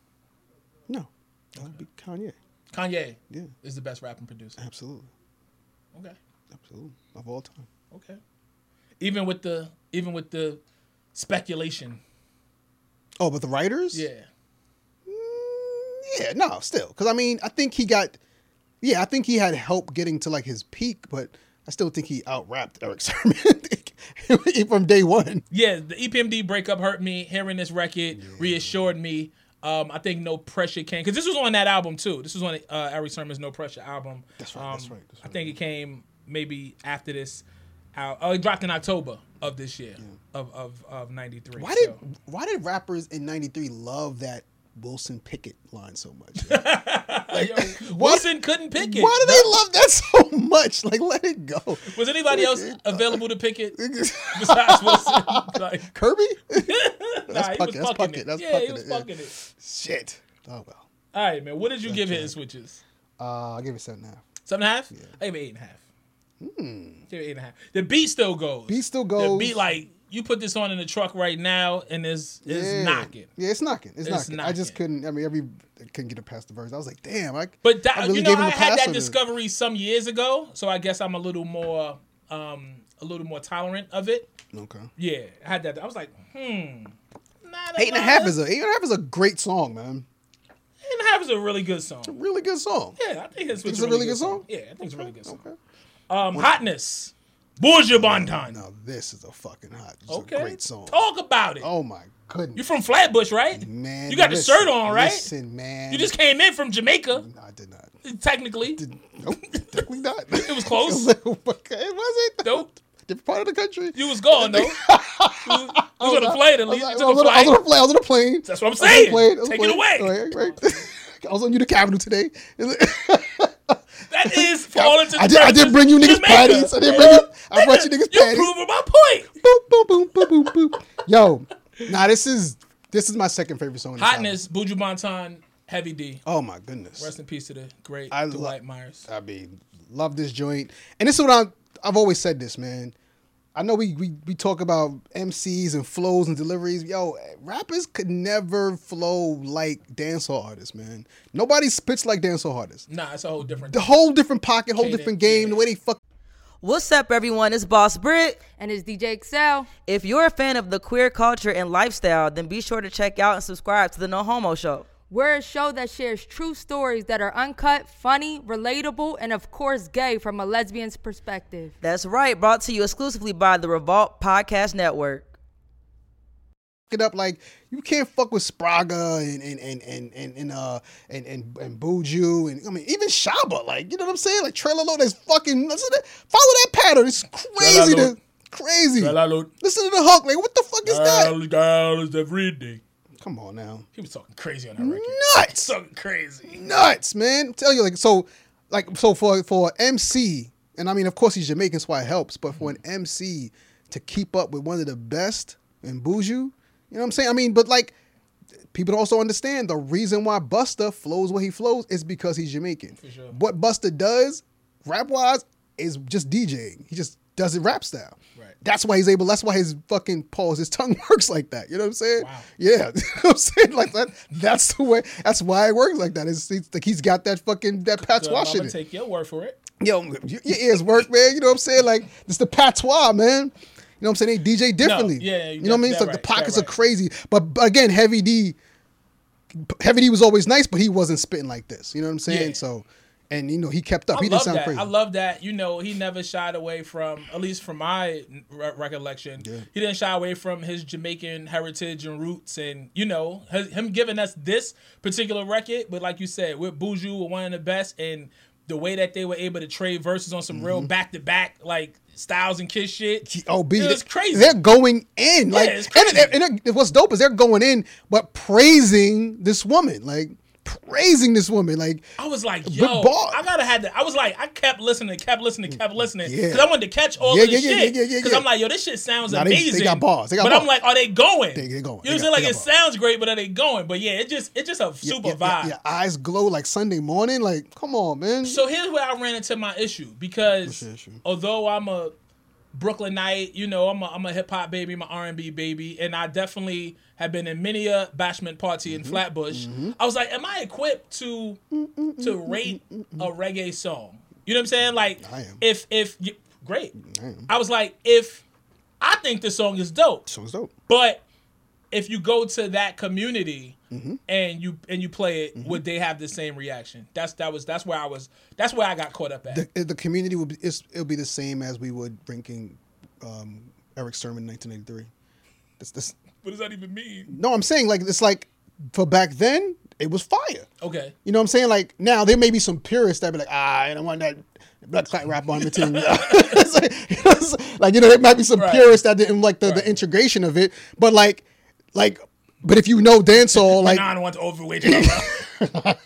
No, that would be Kanye. Kanye Yeah, is the best rapping producer. absolutely, Okay. absolutely, of all time. Okay. Even with the even with the speculation. Oh, but the writers? Yeah. Yeah, no, still. Because, I mean, I think he got, yeah, I think he had help getting to, like, his peak, but I still think he out-rapped Eric Sermon from day one. Yeah, the E P M D breakup hurt me. Hearing this record reassured me. Um, I think No Pressure came, because this was on that album, too. This was on uh, Eric Sermon's No Pressure album. That's right, Um, that's right, that's I right. think it came maybe after this. Out, oh, it dropped in October of this year, of, of, of ninety-three. Why did so. why did rappers in ninety-three love that Wilson Pickett line so much? Yo, Wilson couldn't pick it. Why do they love that so much? Like, let it go. Was anybody else available to pick it besides Wilson? Like, Kirby? nah, That's he Puckett, was that's fucking Puckett, it. that's yeah, he Puckett, was yeah. fucking it. Shit. Oh, well. All right, man. What did you give Hitting Switches? Uh, I'll give it seven and a half. Seven and a half? I gave it eight and a half. Give it eight and a half. The beat still goes. Beat still The goes. beat, like, you put this on in the truck right now, and it's it's yeah. knocking. Yeah, it's knocking. It's, It's knocking. I just knocking. couldn't. I mean, every I couldn't get it past the verse. I was like, damn. I, But that, I really you know, gave him I a had pass that on this. discovery some years ago, so I guess I'm a little more, um, a little more tolerant of it. Okay. Yeah, I had that. I was like, hmm. Nah, Eight and a half is a eight and a half is a great song, man. Eight and a half is a really good song. Really good song. Yeah, I think it's, It's a really good song? Yeah, I think it's a really good song. Okay. Um, Hotness, Bourgeois Banton. Now this is a fucking hot. It's Okay, a great song. talk about it. Oh my goodness. You from Flatbush, right? Man, you got listen, the shirt on, right? Listen, man. You just came in from Jamaica, No, I did not. technically. Did, nope, definitely not. It was close. okay, it wasn't. Nope. Different part of the country. You was gone though. You was, you was on the plane at I was, least. I You was, took a on, I was flight. on a plane. I was on a plane. That's what I'm I was on a saying. plane. I was Take on a it away. plane. Right, right. I was on Utica Avenue today. That is for all intents I and did. I did purposes, bring you niggas Jamaica. patties. I did bring you. I brought you niggas You patties. proving my point. Boop boop boop boop boop boop. Yo, nah, this is this is my second favorite song. in this album. Hotness, Buju Banton, Heavy D. Oh my goodness. Rest in peace to the great I lo- Dwight Myers. I mean, love this joint. And this is what I'm, I've always said this, man. I know we, we we talk about M Cs and flows and deliveries. Yo, rappers could never flow like dancehall artists, man. Nobody spits like dancehall artists. Nah, it's a whole different. The whole different pocket, whole Cadence, different game, yeah. the way they fuck. What's up, everyone? It's Boss Britt. And it's D J Excel. If you're a fan of the queer culture and lifestyle, then be sure to check out and subscribe to the No Homo Show. We're a show that shares true stories that are uncut, funny, relatable, and of course gay from a lesbian's perspective. That's right, brought to you exclusively by the Revolt Podcast Network. It up like you can't fuck with Spraga and and and and and, and uh and and and Buju and I mean even Shaba, like, you know what I'm saying, like Trailer Load is fucking listen to, follow that pattern. It's crazy to crazy. Listen to the hook, like what the fuck is that? Girl is every day. Come on now, He was talking crazy on that record. nuts, Talking crazy. nuts, man. Tell you like so, like so for for M C, and I mean of course he's Jamaican, so it helps. But for an M C to keep up with one of the best in Buju, you know what I'm saying? I mean, but like people also understand the reason why Busta flows where he flows is because he's Jamaican. For sure. What Busta does, rap wise, is just DJing. He just does it rap style. Right. That's why he's able. That's why his fucking pause, his tongue works like that. You know what I'm saying? Wow. Yeah. You know what I'm saying? Like that. That's the way. That's why it works like that. It's, it's like he's got that fucking that patois I'm shit. gonna in it. take your word for it. Yo, your your ears work, man. You know what I'm saying? Like it's the patois, man. You know what I'm saying? They D J differently. yeah, you know what I mean? that So right, the pockets that are right. crazy. But, but again, Heavy D, Heavy D was always nice, but he wasn't spitting like this. You know what I'm saying? Yeah. So, and you know he kept up. I he love didn't sound that. crazy. I love that. You know, he never shied away from, at least from my re- recollection, he didn't shy away from his Jamaican heritage and roots, and you know, his, him giving us this particular record. But like you said, with Buju, were one of the best, and the way that they were able to trade verses on some real back to back like Styles and Kiss shit. Oh, B, it was crazy. They're going in, like, it's and, crazy. and, and it- what's dope is they're going in, but praising this woman, like praising this woman, like I was like, Good yo, ball. I gotta have that. I was like, I kept listening, kept listening, kept listening, Yeah. because I wanted to catch all Yeah, of the yeah, yeah, shit. yeah, yeah, Because yeah. I'm like, yo, this shit sounds Nah, they- they amazing. got bars. They got but bars. I'm like, are they going? They- they going. You know what I'm They got- saying? Like, they it got bars. sounds great, but are they going? But yeah, it just, it's just a super your, vibe. Your, your eyes glow like Sunday morning. Like, come on, man. So here's where I ran into my issue, because What's your issue? although I'm a Brooklynite, you know, I'm a, I'm a hip hop baby, I'm a R and B baby, and I definitely have been in many a bashment party Mm-hmm. in Flatbush. I was like, am I equipped to to rate a reggae song? You know what I'm saying? Like, I am. if if you, great, I am. I was like, if I think this song is dope, So it's dope. but if you go to that community Mm-hmm. and you and you play it, would they have the same reaction? That's that was that's where I was. That's where I got caught up at. The, the community will be it's, it'll be the same as we would ranking um, Eric Sermon in nineteen eighty-three. It's this. what does that even mean? No, I'm saying like it's like for back then it was fire. Okay. You know what I'm saying? Like now there may be some purists that be like, ah, I don't want that blood clot rap on the team. It's like, it's like, you know, there might be some Right. purists that didn't like the, Right. the integration of it, but like, like, but if you know dancehall, like, Nah, I don't want to overweight you.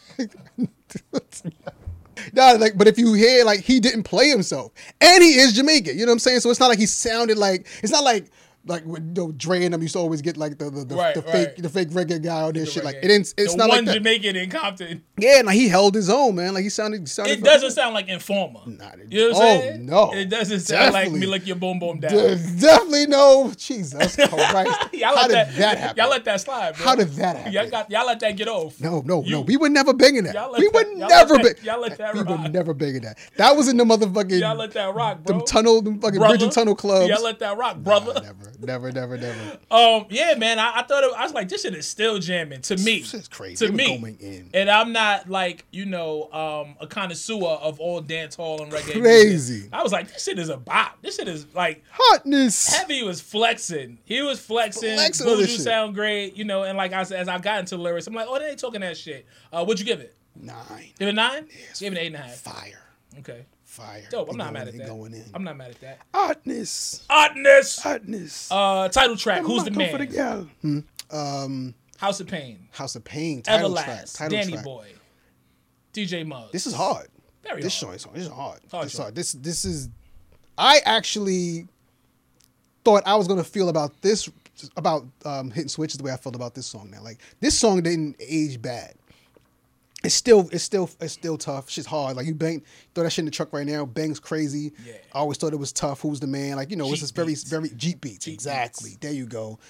nah, like, but if you hear like he didn't play himself, and he is Jamaican, you know what I'm saying? So it's not like he sounded like it's not like like with you know, Dre and them used to always get like the the, the, Right, the right. fake the fake reggae guy on The this shit. Like reggae. it didn't. It's the not one like that. Jamaican in Compton. Yeah, like he held his own, man. Like he sounded. He sounded It doesn't sound like Informer. Nah, it- you know what oh, I'm saying? no. It doesn't sound like Definitely. me lick your boom boom down. There's definitely no. Jesus Christ. y'all How let did that, that happen? Y'all let that slide, bro. How did that happen? Y'all got y'all let that get off. No, no, You- no. We were never banging that. Y'all let We that- were y'all never let that- bang. y'all let that We were rock. never banging that. That was in the motherfucking. Y'all let that rock, bro. Them tunnel, them fucking Brother. bridge and tunnel clubs. Y'all let that rock, brother. Nah, never, never, never, never. Um, yeah, man. I, I thought it, I was like, this shit is still jamming to me. This is crazy. To They were me, going in. and I'm not like you know um, a connoisseur of all dance hall and reggae. Crazy. Music. I was like, this shit is a bop. This shit is like Hotness. Heavy was flexing. He was flexing. Flexing on Buju this shit. sound great, you know. And like I said, as I got into the lyrics, I'm like, oh, they ain't talking that shit. Uh, what'd you give it? Nine. Give it nine? Give it an eight and a half. Fire. Okay. Fire. Dope. I'm They not going- mad at they that. Going in. I'm not mad at that. Hotness. Hotness. Hotness. Uh, title track. Who's the Come man? for the gal. Hmm. Um, House of Pain. House of Pain. Title Everlast. track. Title Danny track. Boy. D J Muggs. This is hard. Very this hard. joint is hard. This is hard. Hard This is joint. hard. This this is. I actually thought I was gonna feel about this about um, Hit and Switch is the way I felt about this song now. Like this song didn't age bad. It's still it's still it's still tough. Shit's hard. Like you bang throw that shit in the truck right now. Bang's crazy. Yeah. I always thought it was tough. Who's the man? Like you know, it's Jeep just very beats. very Jeep beats. Jeep exactly. beats. There you go.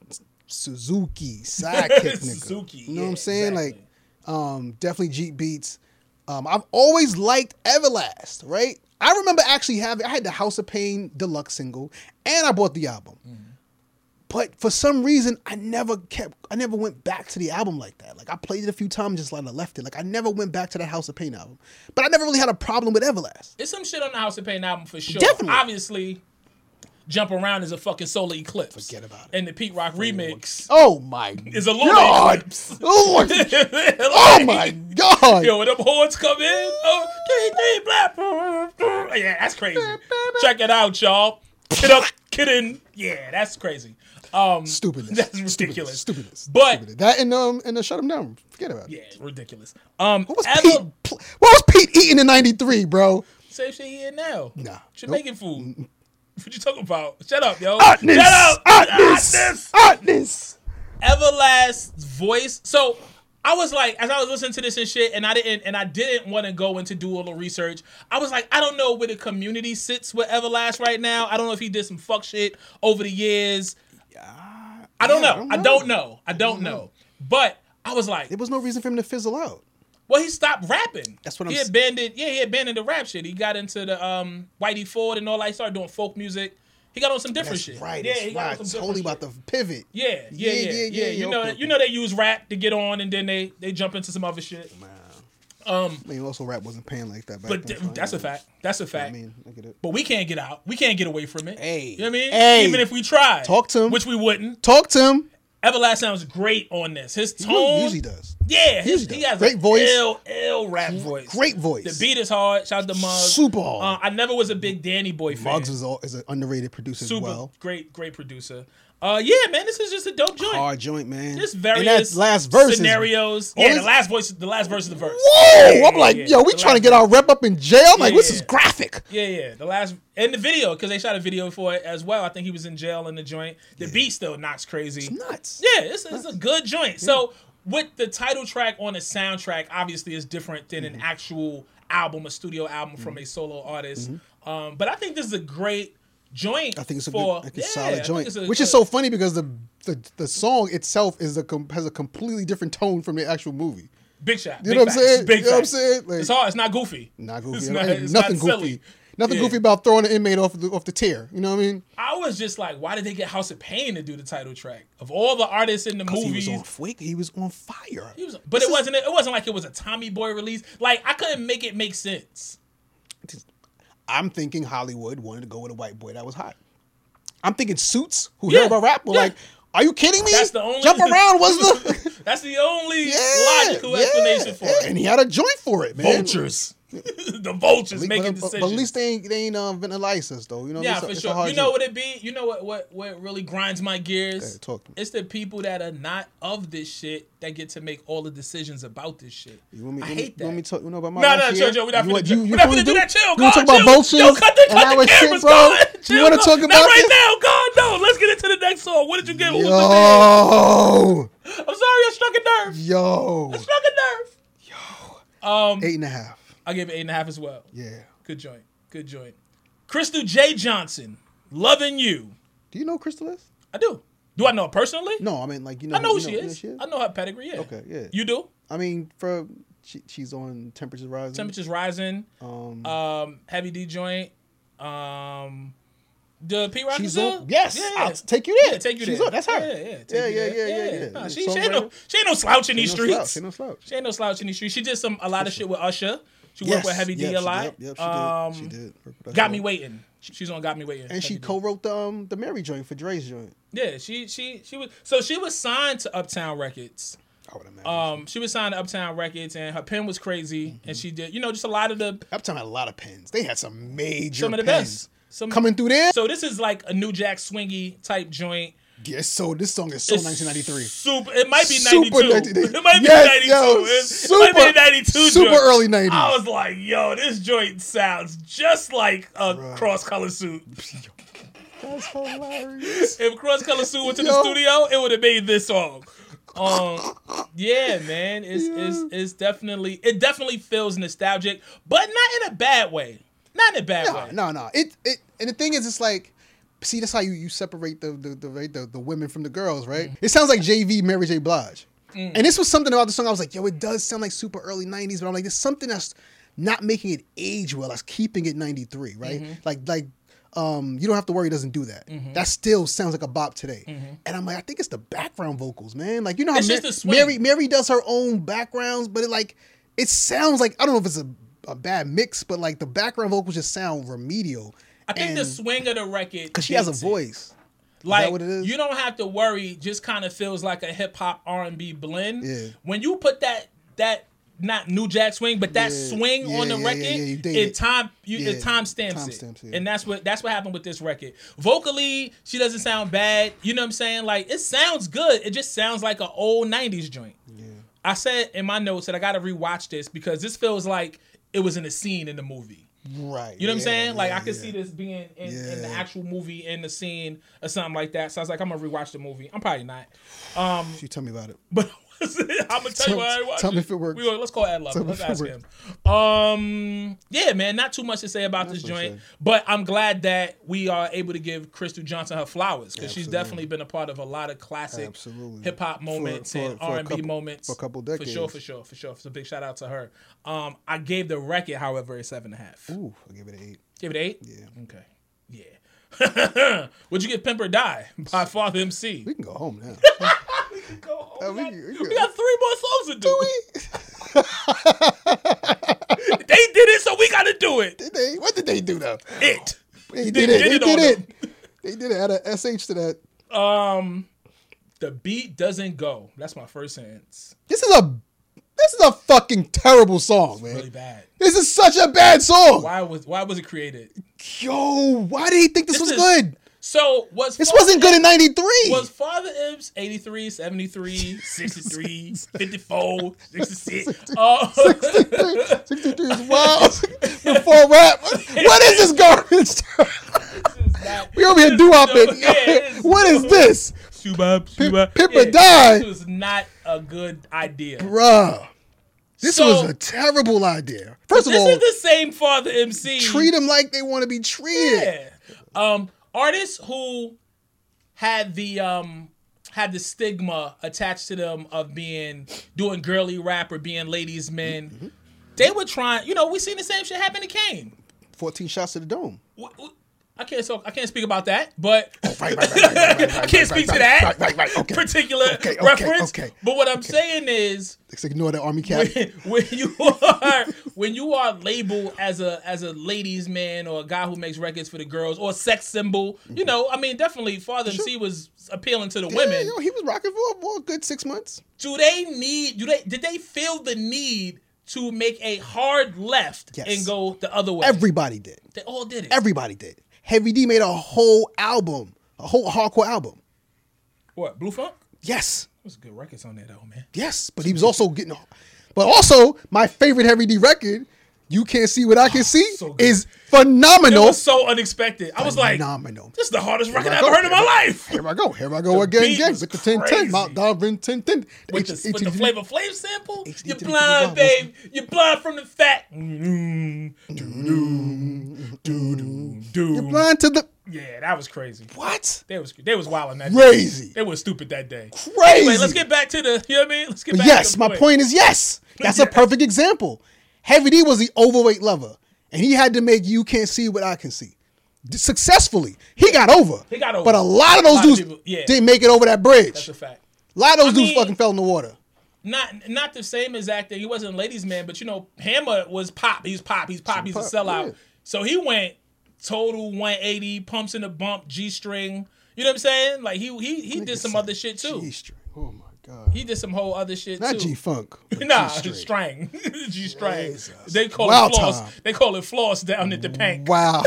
Suzuki sidekick nigga. Suzuki, You know what yeah, I'm saying? exactly. Like um, definitely Jeep beats. Um, I've always liked Everlast, right? I remember actually having, I had the House of Pain deluxe single, and I bought the album. Mm-hmm. But for some reason, I never kept, I never went back to the album like that. Like I played it a few times, just like I left it. Like I never went back to the House of Pain album. But I never really had a problem with Everlast. It's some shit on the House of Pain album for sure. Definitely. Obviously, Jump Around is a fucking solar eclipse. Forget about it. And the Pete Rock remix Oh my is a lunar God. eclipse. Oh, Like, oh my God. Yo, when them horns come in, oh, three, three, blah, yeah, that's crazy. Check it out, y'all. Kid up, kid in. Yeah, that's crazy. Um, Stupidness. That's ridiculous. Stupidness. Stupidness. But Stupidness. That and um and the Shut 'Em Down. Forget about it. yeah, it's ridiculous. Um, What was Ever- Pete? pl- What was Pete eating in ninety-three, bro? Same shit he in now. Nah. Jamaican food. What you talking about? Shut up, yo. Hotness. Shut up. Hotness. Hotness. Everlast's voice. So I was like, as I was listening to this and shit, and I didn't, and I didn't want to go into do all the research. I was like, I don't know where the community sits with Everlast right now. I don't know if he did some fuck shit over the years. I don't Yeah, know. I I don't don't know. know. I don't know. But I was like, There was no reason for him to fizzle out. well, he stopped rapping. That's what he I'm s- abandoned. Yeah, he abandoned the rap shit. He got into the um, Whitey Ford and all that. He started doing folk music. He got on some different That's shit. right. Yeah, That's he got on right. some It's different totally shit. about the pivot. Yeah, yeah, yeah, Yeah, yeah. yeah, yeah, You yeah, know, okay, you know they use rap to get on, and then they they jump into some other shit. Um, I mean, also rap wasn't paying like that back but then. th- that's a fact. That's a I fact. mean, look at it. But we can't get out. We can't get away from it. Hey. You know what I mean? Hey. Even if we tried. Talk to him. Which we wouldn't. Talk to him. Everlast sounds great on this. His He tone. usually does. Yeah, his, usually he does. has Great a voice. ill, ill rap voice. Great voice. The beat is hard. Shout out to Muggs. Super hard. Uh, I never was a big Danny Boy fan. Muggs is, all, is an underrated producer Super as well. great, great producer. Uh, yeah, man, this is just a dope joint. Hard joint, man. Just And various that last verse is- scenarios. all Yeah, this- the last voice, the last verse of the verse. Whoa! Yeah, I'm like, yeah, yo, we the trying to last get our rep up in jail. I'm like, Yeah, this yeah. is graphic. Yeah, yeah. The last and the video because they shot a video for it as well. I think he was in jail in the joint. The beat still knocks crazy. It's nuts. Yeah, it's, it's a good joint. So with the title track on a soundtrack, obviously is different than Mm-hmm. an actual album, a studio album from a solo artist. Um, but I think this is a great joint. I think it's a for, good, like a yeah, I solid think joint, it's a which is good- so funny because the the, the song itself is a com- has a completely different tone from the actual movie. big shot. You big know what I'm facts, saying? Big You know what I'm facts. saying? Like- it's hard. It's not goofy. Not goofy. It's at not- all. Ain't it's nothing not goofy. silly. Nothing Yeah. goofy about throwing an inmate off the, off the tier. You know what I mean? I was just like, why did they get House of Pain to do the title track of all the artists in the Because he movies? was on flick. He was on fire. He was- but it wasn't. It wasn't like it was a Tommy Boy release. Like I couldn't make it make sense. I'm thinking Hollywood wanted to go with a white boy that was hot. I'm thinking Suits, who Yeah, heard about rap, were yeah. like, "Are you kidding me? That's the only Jump Around was the That's the only yeah, logical yeah, explanation for yeah. it. And he had a joint for it, man. Vultures, the vultures But, making but, decisions. but at least they ain't they ain't um, Vanilla Ice though. You know, yeah, it's a- for it's a sure. hard You know joint. what it be? You know what what what really grinds my gears? Okay, talk to me. It's the people that are not of this shit that get to make all the decisions about this shit. You want me? I you want me- hate You want me that. to talk? You know about my No, last no, year? Jojo, we're not You finna want- do, you- we're you not wanna finna do that. Chill, You go want to on, talk about chill. vultures? Yo, cut the, and cut our the shit, cameras bro? going. You want to talk about Not right this? now, God, no. Let's get into the next song. What did you get? Who was the Yo, man? I'm sorry, I struck a nerve. yo, I struck a nerve. Yo. Um, eight and a half. I gave it eight and a half as well. Yeah. Good joint. Good joint. Crystal J. Johnson, Loving You. Do you know Crystal is? I do. Do I know her personally? No, I mean like you know. I know who you she, know, you know is. she is. I know her pedigree, yeah. Okay, yeah. You do? I mean, for she, she's on Temperatures Rising. Temperatures Rising. Um, Um, Heavy D joint. Um, the P Rock she's is on. on? Yes, Yeah, yeah. I'll take you there. Yeah, take you she's there. On, that's her. Yeah, yeah, take yeah, you yeah, there. yeah, yeah, yeah. Nah, Yeah. she, she ain't no, she ain't no slouch in these Ain't no streets. slouch, ain't no slouch. She ain't no slouch in these streets. She did some a lot of shit with Usher. She Yes, worked with Heavy D yep, a she lot. did. Yep, she um, did. She did. Work with Got Usher. Me Waiting. She's on Got Me Waiting. And she Heavy D. co-wrote the um, the Mary joint for Dre's joint. Yeah, she she she was so she was signed to Uptown Records. I would imagine. Um, she was signed to Uptown Records, and her pen was crazy, Mm-hmm. and she did you know just a lot of the Uptown had a lot of pens. They had some major some of the pens. best some, Coming through there. So this is like a New Jack Swingy type joint. Yes, so this song is so It's nineteen ninety-three. Super. It might be Super ninety-two. ninety- It might be Yes, ninety-two. yo, It's- super- it might be a ninety-two. super joint. early nineties. I was like, yo, this joint sounds just like a Bruh. cross color suit. That's hilarious. If cross color suit went to Yo. the studio, it would have made this song. Um, yeah, man, it's, Yeah. it's it's definitely it definitely feels nostalgic, but not in a bad way. Not in a bad No, way. no, no. It it and the thing is, it's like, see, that's how you, you separate the the the, right, the the women from the girls, right? It sounds like J V, Mary J. Blige, and this was something about the song. I was like, yo, it does sound like super early nineties, but I'm like, there's something that's not making it age well. That's keeping it ninety-three, right? Like like. Um, you don't have to worry. It doesn't do that. That still sounds like a bop today. And I'm like, I think it's the background vocals, man. Like you know how It's Ma- just the swing. Mary Mary does her own backgrounds, but it like it sounds like I don't know if it's a, a bad mix, but like the background vocals just sound remedial. I think the swing of the record because she has a dates it. voice. Like that what it is? you don't have to worry. Just kind of feels like a hip hop R and B blend. Yeah. When you put that that not New Jack swing, but that Yeah. swing Yeah, on the yeah, record, yeah, yeah, you dig it it. time you Yeah. it time stamps Time it, stamps it. and that's what that's what happened with this record. Vocally, she doesn't sound bad. You know what I'm saying? Like it sounds good. It just sounds like an old nineties joint. Yeah. I said in my notes that I got to rewatch this because this feels like it was in a scene in the movie. Right. You know what I'm yeah, saying? Like yeah, I could yeah. see this being in, in the Yeah. actual movie, in the scene, or something like that. So I was like, I'm gonna rewatch the movie. I'm probably not, um, She tell me about it. but I'm gonna tell, Tell- you why I watch tell it. me if it works. We go, let's call Ed Love. Tell me Let's if it ask works. him. Um, yeah, man, not too much to say about this for joint, sure. but I'm glad that we are able to give Crystal Johnson her flowers because she's Absolutely. definitely been a part of a lot of classic Absolutely. hip hop moments For- for- and for a R and B couple- moments for a couple For sure, decades. for sure, for sure. So big shout out to her. Um, I gave the record, however, a seven and a half. Ooh, I give it an eight. Give it eight? Yeah. Okay. Yeah. Would you give Pimp or Die by Father M C? We can go home now. We can go home. Uh, we, we got, can- we we can- got three more songs to do. They did it, so we got to do it. Did they? What did they do though? It. They They did it. did They it on did it. They did it. Add a S H to that. Um, the beat doesn't go. That's my first sentence. This is a this is a fucking terrible song, man. Really bad. This is such a bad song. Why was Why was it created? Yo, why did he think this, This was is- good? So was This Father wasn't good in M- ninety-three. Was Father M's eighty-three, seventy-three, sixty-three, fifty-four, sixty-six? Uh, sixty-three is wild. Before rap. What is this garbage? We over here doo-wopping. What is this? Shubab, Shubab. Pip or die. This was not a good idea. Bruh. This So- was a terrible idea. First of this all, is the same Father M C. treat them like they want to be treated. Yeah. Um, artists who had the um had the stigma attached to them of being doing girly rap or being ladies' men, Mm-hmm. they were trying. You know, we seen the same shit happen to Kane. fourteen shots to the dome. W- w- I can't so I can't speak about that, but Right, right, right, right, right, right, I can't speak to that Right, right, right. Okay. particular Okay, okay, reference. okay, But what I'm saying is, Let's ignore the army cap. when, when you are when you are labeled as a as a ladies' man or a guy who makes records for the girls or a sex symbol, you know, I mean, definitely Father M C was appealing to the Yeah, women. yo, he was rocking for, for a good six months. Do they need? Do they? Did they feel the need to make a hard left Yes. and go the other way? Everybody did. They all did it. Everybody did. Heavy D made a whole album, a whole hardcore album. What? Blue Funk? Yes, There's good records on there though, man. yes, but he was also getting. But also, my favorite Heavy D record You Can't See What I Can See so good. is It phenomenal. was so unexpected. I was like, Phenomenal. this is the hardest record I I've ever go. heard in my life. Here I go. Here I go The again, beat again was with the ten ten. crazy. Mount Darvin ten ten. With the, with the Flavor Flav sample, H D you're to the blind, T V. babe. You're blind from the fact. Mm, doo-doo, doo-doo, doo. You're blind to the Yeah, that was crazy. what? They was they was wilding that Crazy. day. They was stupid that day. Crazy. Anyway, let's get back to the. You know what I mean? Let's get But back. yes, to the my point. point is yes. That's a Yes. perfect example. Heavy D was the overweight lover, and he had to make You Can't See What I Can See. Successfully, he got over. He got over. But a lot of A those lot of dudes people- yeah. didn't make it over that bridge. That's a fact. A lot of those I dudes mean- fucking fell in the water. Not not the same exact thing. He wasn't ladies' man, but you know, Hammer was pop. He's pop. He's pop. He's a Pop, sellout. yeah. So he went total one eighty, pumps in the bump, G string. You know what I'm saying? Like he he he did some other shit too. G-string. Oh my god. He did some whole other shit Not too. G Funk. Nah, string. G string. Jesus. They call Wild it floss. time. They call it floss down at the bank. Wow.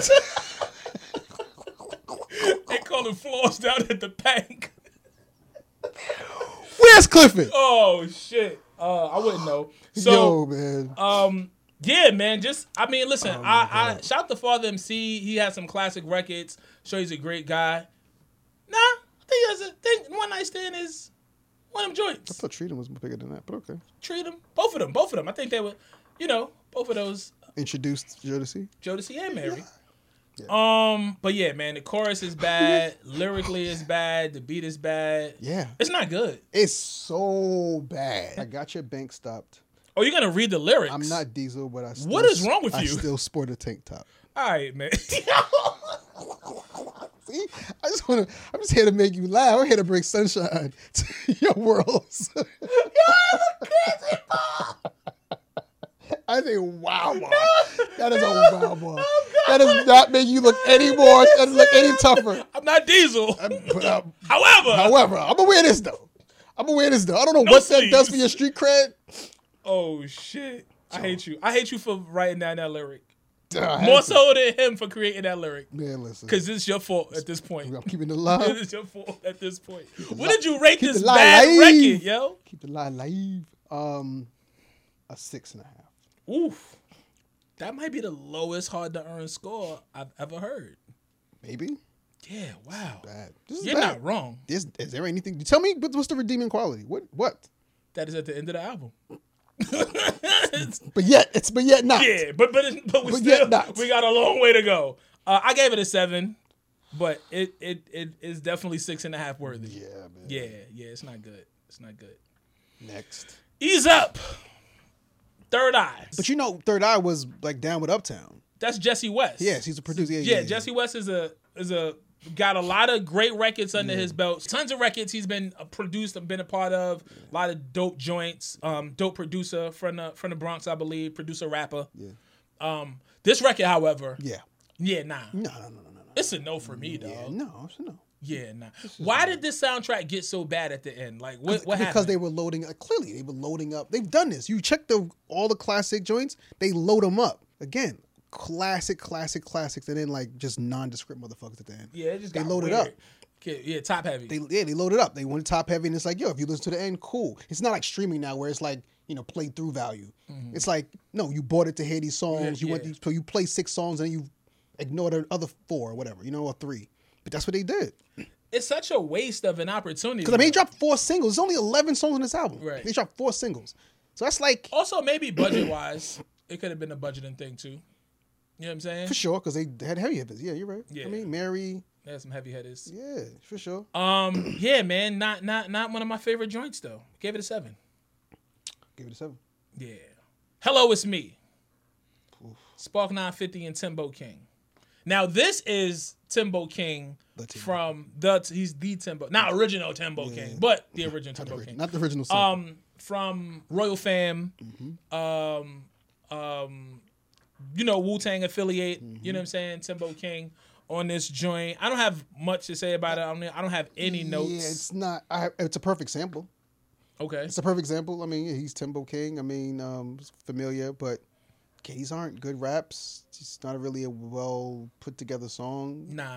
They call it floss down at the bank. Where's Clifford? Oh shit. Uh, I wouldn't know. So Yo, man. Um, yeah, man. Just, I mean, listen. Oh, I, I shout to Father M C. He has some classic records. Show he's a great guy. Nah, I think he has a think. One Night Stand is one of them I joints. thought Treat 'em was bigger than that, but okay. Treat them, both of them, both of them. I think they were, you know, both of those. Introduced Jodeci. Jodeci and Mary. Um, but yeah, man, the chorus is bad. Lyrically is bad. The beat is bad. Yeah. It's not good. It's so bad. I got your bank stopped. Oh, you're gonna read the lyrics? I'm not Diesel, but I still What is wrong with I you? still sport a tank top. All right, man. See, I just want to. I'm just here to make you laugh. I'm here to bring sunshine to your worlds. I say, wow, boy. That is a wow, boy. That does not make you look any more. That doesn't look any tougher. I'm not Diesel. But, um, However, however, I'm gonna wear this though. I'm gonna wear this though. I don't know No what that sleeves. does for your street cred. oh shit, I hate you. I hate you for writing down that lyric. Duh, I had More to. so than him for creating that lyric. Man, listen. Because it's your fault at this point. I'm keeping the It lie. is your fault at this point. What did you rate keep this the lie bad alive. record, yo? Keep the lie alive. Um, a six and a half. Oof. That might be the lowest hard to earn score I've ever heard. Maybe. Yeah, wow. Bad. This is You're bad. not wrong. Is, is there anything? Tell me what- what's the redeeming quality? What? What? That is at the end of the album. But yet, it's but yet not. Yeah, but but, it's, but we But still yet not. we got a long way to go. Uh, I gave it a seven, but it it it is definitely six and a half worthy. Yeah, man. Yeah, yeah, it's not good. It's not good. Next. Ease up. Third Eye. But you know, Third Eye was like down with Uptown. That's Jesse West. Yes, he's a producer. Yeah, Yeah, yeah, yeah. Jesse West is a is a got a lot of great records under his belt. Tons of records he's been uh, produced and been a part of. A lot of dope joints. Um, dope producer from the from the Bronx, I believe. Producer rapper. Yeah. Um, this record, however, Yeah. yeah, nah, No, no, no, no, no. it's a no for me, dog. Yeah, no, it's a no. Yeah, nah. Why did this soundtrack get so bad at the end? Like, what what because happened? they were loading. Uh, clearly, they were loading up. They've done this. You check the all the classic joints. They load them up again. Classic, classic, classics, and then like just nondescript motherfuckers at the end. yeah, it just they got load it weird. up. Okay, yeah, top heavy. They yeah, they load it up. They want it top heavy, and it's like, yo, if you listen to the end, cool. It's not like streaming now where it's like, you know, play through value. It's like, no, you bought it to hear these songs. Yeah, you went yeah. these, so you play six songs and then you ignore the other four or whatever, you know, or three. But that's what they did. It's such a waste of an opportunity. Because I mean, they dropped four singles. There's only eleven songs on this album. Right. They dropped four singles. So that's like, Also, maybe budget wise, it could have been a budgeting thing too. You know what I'm saying? for sure, because they had heavy hitters. Yeah, you're right. Yeah. I mean, Mary, They had some heavy hitters. yeah, for sure. Um, yeah, man, not not not one of my favorite joints though. Gave it a seven. Give it a seven. Yeah. Hello, it's me. Spark nine fifty and Timbo King. Now this is Timbo King The Timbo. from the he's the Timbo, not original Timbo Yeah. King, but the original Not Timbo the, King. not the original song. Um, from Royal Fam, Mm-hmm. um, um, you know, Wu-Tang affiliate. Mm-hmm. You know what I'm saying? Timbo King on this joint. I don't have much to say about it. I don't, I don't have any notes. Yeah, it's not. I, it's a perfect sample. Okay. It's a perfect example. I mean, yeah, he's Timbo King. I mean, um, it's familiar, but okay, these aren't good raps. It's not really a well put together song. Nah.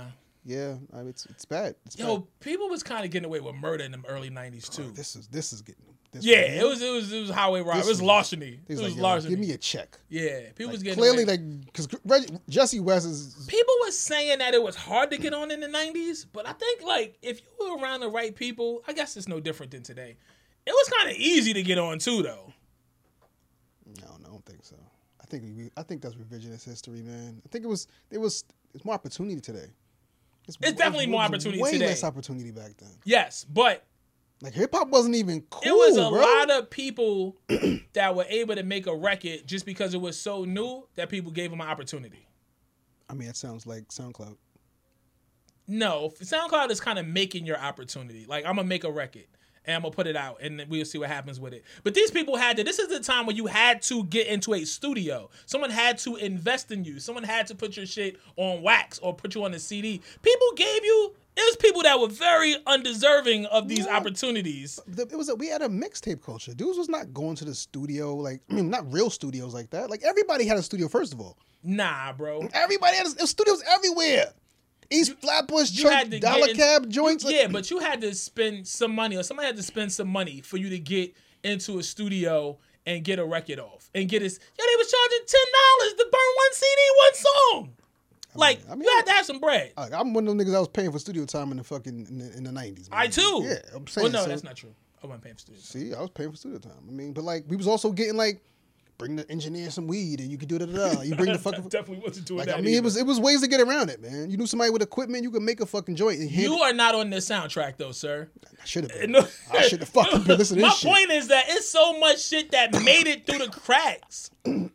Yeah, I mean, it's it's bad. It's Yo, bad. people was kind of getting away with murder in the early nineties too. Oh, this is this is getting. This yeah, was, it was it was it was highway robbery. It was was- larceny. He It was was like, yo, larceny. give me a check. yeah, people was Like, getting clearly, away. like, because Jesse West is. People was saying that it was hard to get on in the nineties, but I think like if you were around the right people, I guess it's no different than today. It was kind of easy to get on too, though. No, no, I don't think so. I think we, I think that's revisionist history, man. I think it was it was it's more opportunity today. It's definitely more was opportunity way today. less opportunity back then. Yes, but Like hip hop wasn't even cool. it was a bro. lot of people that were able to make a record just because it was so new that people gave them an opportunity. I mean, it sounds like SoundCloud. No, SoundCloud is kind of making your opportunity. Like, I'm going to make a record and I'm going to put it out and then we'll see what happens with it. But these people had to, this is the time when you had to get into a studio. Someone had to invest in you. Someone had to put your shit on wax or put you on a C D. People gave you, it was people that were very undeserving of these Yeah. opportunities. The- It was a, we had a mixtape culture. Dudes was not going to the studio like I mean, not real studios like that. Like everybody had a studio first of all. Nah, bro. Everybody had a, there was studios everywhere. East Flatbush, You had Church, to Dollar get in- Cab joints. Yeah, but you had to spend some money, or somebody had to spend some money for you to get into a studio and get a record off and get this. Yo, they was charging ten dollars to burn one C D, one song. Like I mean, you had to have some bread. I, I'm one of them niggas that was paying for studio time in the fucking in the, in the nineties. Man. I too. Yeah, I'm saying. Well, no, so- that's not true. I wasn't paying for studio. See, I was paying for studio time. I mean, but like we was also getting like bring the engineer some weed and you could do da da da. You bring the fucking. Definitely wasn't doing Like, that. I mean, either. it was it was ways to get around it, man. You knew somebody with equipment, you could make a fucking joint. And You are not on this soundtrack though, sir. I should have been. No. I should have fucking been listening to My this shit. point is that it's so much shit that made it through the cracks.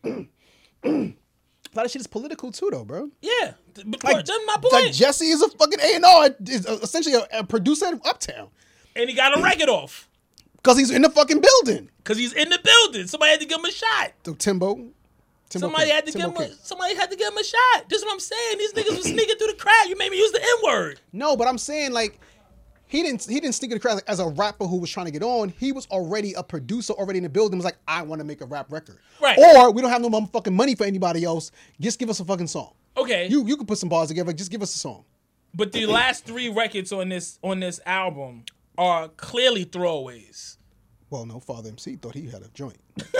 A lot of shit is political too, though, bro. Yeah, but Like, that's my point. like Jesse is a fucking A and R, is essentially a, a producer at Uptown And he got a record off because he's in the fucking building. because he's in the building. Somebody had to give him a shot. So Timbo, Timbo Somebody King, had to Timbo give him. King. A, somebody had to give him a shot. This is what I'm saying. These niggas was sneaking through the crack. You made me use the N word. No, but I'm saying like he didn't he didn't sneak in the crowd like, as a rapper who was trying to get on. He was already a producer, already in the building. Was like, I want to make a rap record. Right. Or we don't have no motherfucking money for anybody else. Just give us a fucking song. Okay. You you can put some bars together. Just give us a song. But the last three records on this on this album are clearly throwaways. Well, no, Father M C thought he had a joint.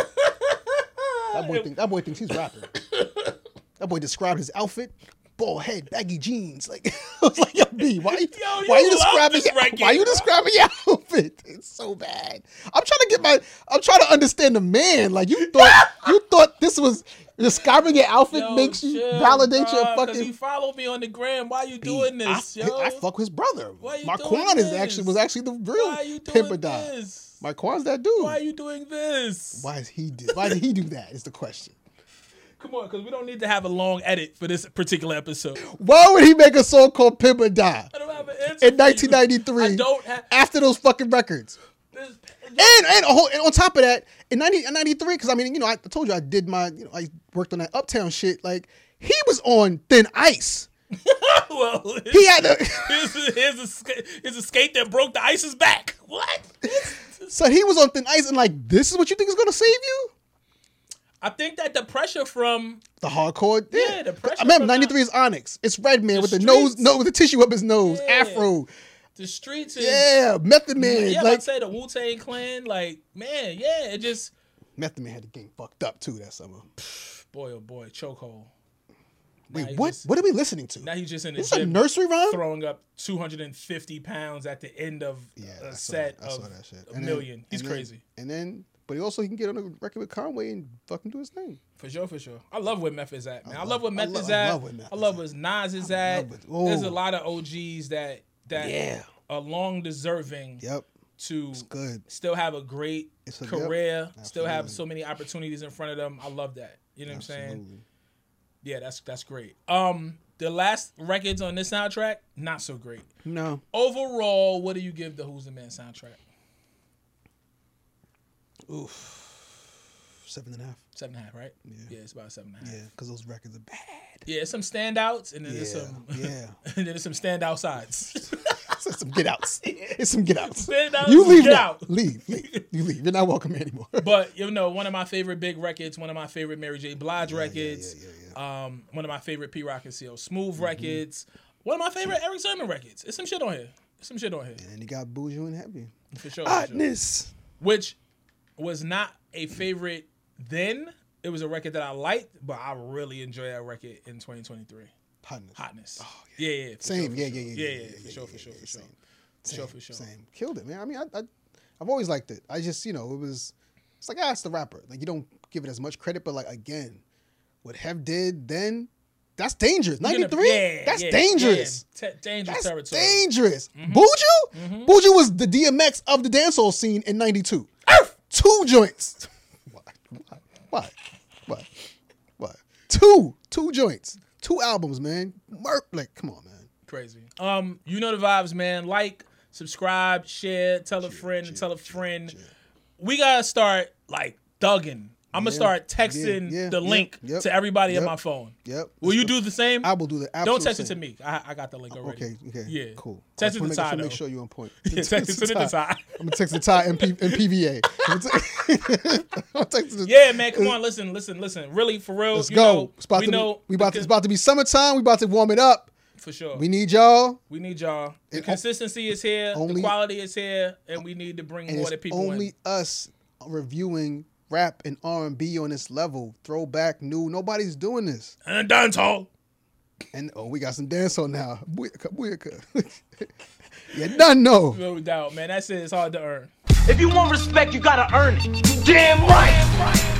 that boy think, that boy thinks he's rapping. That boy described his outfit. Bald head, baggy jeans. Like I was like, yo, B, why, Yo, why you you love describing this your, record, why you bro. describing your outfit? It's so bad. I'm trying to get my I'm trying to understand the man. Like you thought you thought this was describing your outfit Yo, makes you chill, validate bruh, your 'cause fucking he followed me on the gram. Why you doing this, I, yo? I fuck with his brother. Why you Marquand doing is this? actually was actually the real Why you doing Pimperdine. this? Marquand's that dude. Why are you doing this? Why is he do? Why did he do that? Is the question. Come on, because we don't need to have a long edit for this particular episode. Why would he make a song called Pimp or Die I don't have an answer in for nineteen you. ninety-three? I don't have. After those fucking records. This, And and, a whole, and on top of that, in ninety-three, because I mean, you know, I told you I did my, you know, I worked on that Uptown shit. Like he was on thin ice. well, He had to. here's, a, here's, a, ska- here's a skate that broke the ice's back. What? So he was on thin ice, and like, this is what you think is gonna save you? I think that the pressure from The hardcore, yeah. Yeah, the pressure I remember from ninety-three is Onyx. It's Redman The with the streets. nose, no, with the tissue up his nose, Yeah. Afro. the streets is Yeah, Method Man. yeah, like I'd say the Wu-Tang Clan, like, man, yeah, it just Method Man had the game fucked up too that summer. boy oh boy, chokehold. Now Wait, he what? just- What are we listening to? Now he's just in the This is a gym nursery rhyme? throwing up two hundred fifty pounds at the end of Yeah, I a saw set that. I saw of that shit. a And then- million. He's and then- crazy. And then, but he also he can get on a record with Conway and fucking do his thing. For sure, for sure. I love where Meth is at, man. I, I love, love- where I Meth love- is I at. love where Meth I is love at. where Nas is I at. love it. Oh. There's a lot of O Gs that that Yeah. are long deserving Yep. to good. still have a great It's a- yep. career, still have Absolutely. so many opportunities in front of them. I love that. You know what I'm saying? Absolutely. Yeah, that's that's great. Um, the last records on this soundtrack, not so great. No. Overall, what do you give the Who's the Man soundtrack? Oof. Seven and a half. Seven and a half, right? Yeah. Yeah, it's about seven and a half. Yeah, because those records are bad. Yeah, some standouts, and then there's Yeah, some, yeah. and then there's some standout sides. So some get outs. It's some get outs. Get outs, You leave get now. out. Leave, leave. You leave. You're not welcome here anymore. But you know, one of my favorite big records, one of my favorite Mary J. Blige Yeah, yeah, records, yeah, yeah, um, one of my favorite P Rock and C L Smooth Mm-hmm. records, One of my favorite Eric Sermon records. It's some shit on here. It's some shit on here. And he got Buju and Heavy. For sure. For Hotness. sure. Which was not a favorite then. It was a record that I liked, but I really enjoyed that record in twenty twenty-three. Hotness. Hotness. Oh, yeah, yeah. yeah for same. Sure, for yeah, sure. yeah, yeah, yeah, yeah, yeah, yeah, For yeah, sure, yeah, for sure, yeah, for sure. same. For sure, for sure. Same. Killed it, man. I mean, I, I, I've always liked it. I just, you know, it was, it's like, ah, it's the rapper. Like, you don't give it as much credit, but like, again, what Hev did then, that's dangerous. ninety-three? Yeah, that's yeah, dangerous. Yeah. T- dangerous That's territory. dangerous. Mm-hmm. Buju? Mm-hmm. Buju was the D M X of the dancehall scene in ninety-two. Two joints. What? What? What? What? Two. Two joints. Two albums, man. Merc, like, come on, man. Crazy. Um, you know the vibes, man. Like, subscribe, share, tell a friend, and tell a friend. We gotta start like thugging. I'm gonna Yeah, start texting yeah, yeah, the yeah, link yep, to everybody yep, on my phone. Yep. Will you do the same? I will do the Don't absolute text it to same. me. I, I got the link already. Okay, okay. Yeah. Cool. Text it I to just Ty, wanna though. make sure you're on point. Yeah, text it to the Ty. I'm gonna text the Ty and, P- and P V A. I'm gonna te- I'm text the- Yeah, man. Come on, listen, listen, listen. Really, for real. Let's you go. Know, It's about we to know be, we about to, the- it's about to be summertime. We about to warm it up. for sure. We need y'all. We need y'all. The And o- consistency is here. only- the quality is here, and we need to bring And more it's of the people only in. us reviewing rap and R and B on this level. Throwback, new. Nobody's doing this. And dance hall. And oh, we got some dancehall now. Booyaka, booyaka. You done know. No doubt, man. That's it. It's hard to earn. If you want respect, you gotta earn it. Damn right.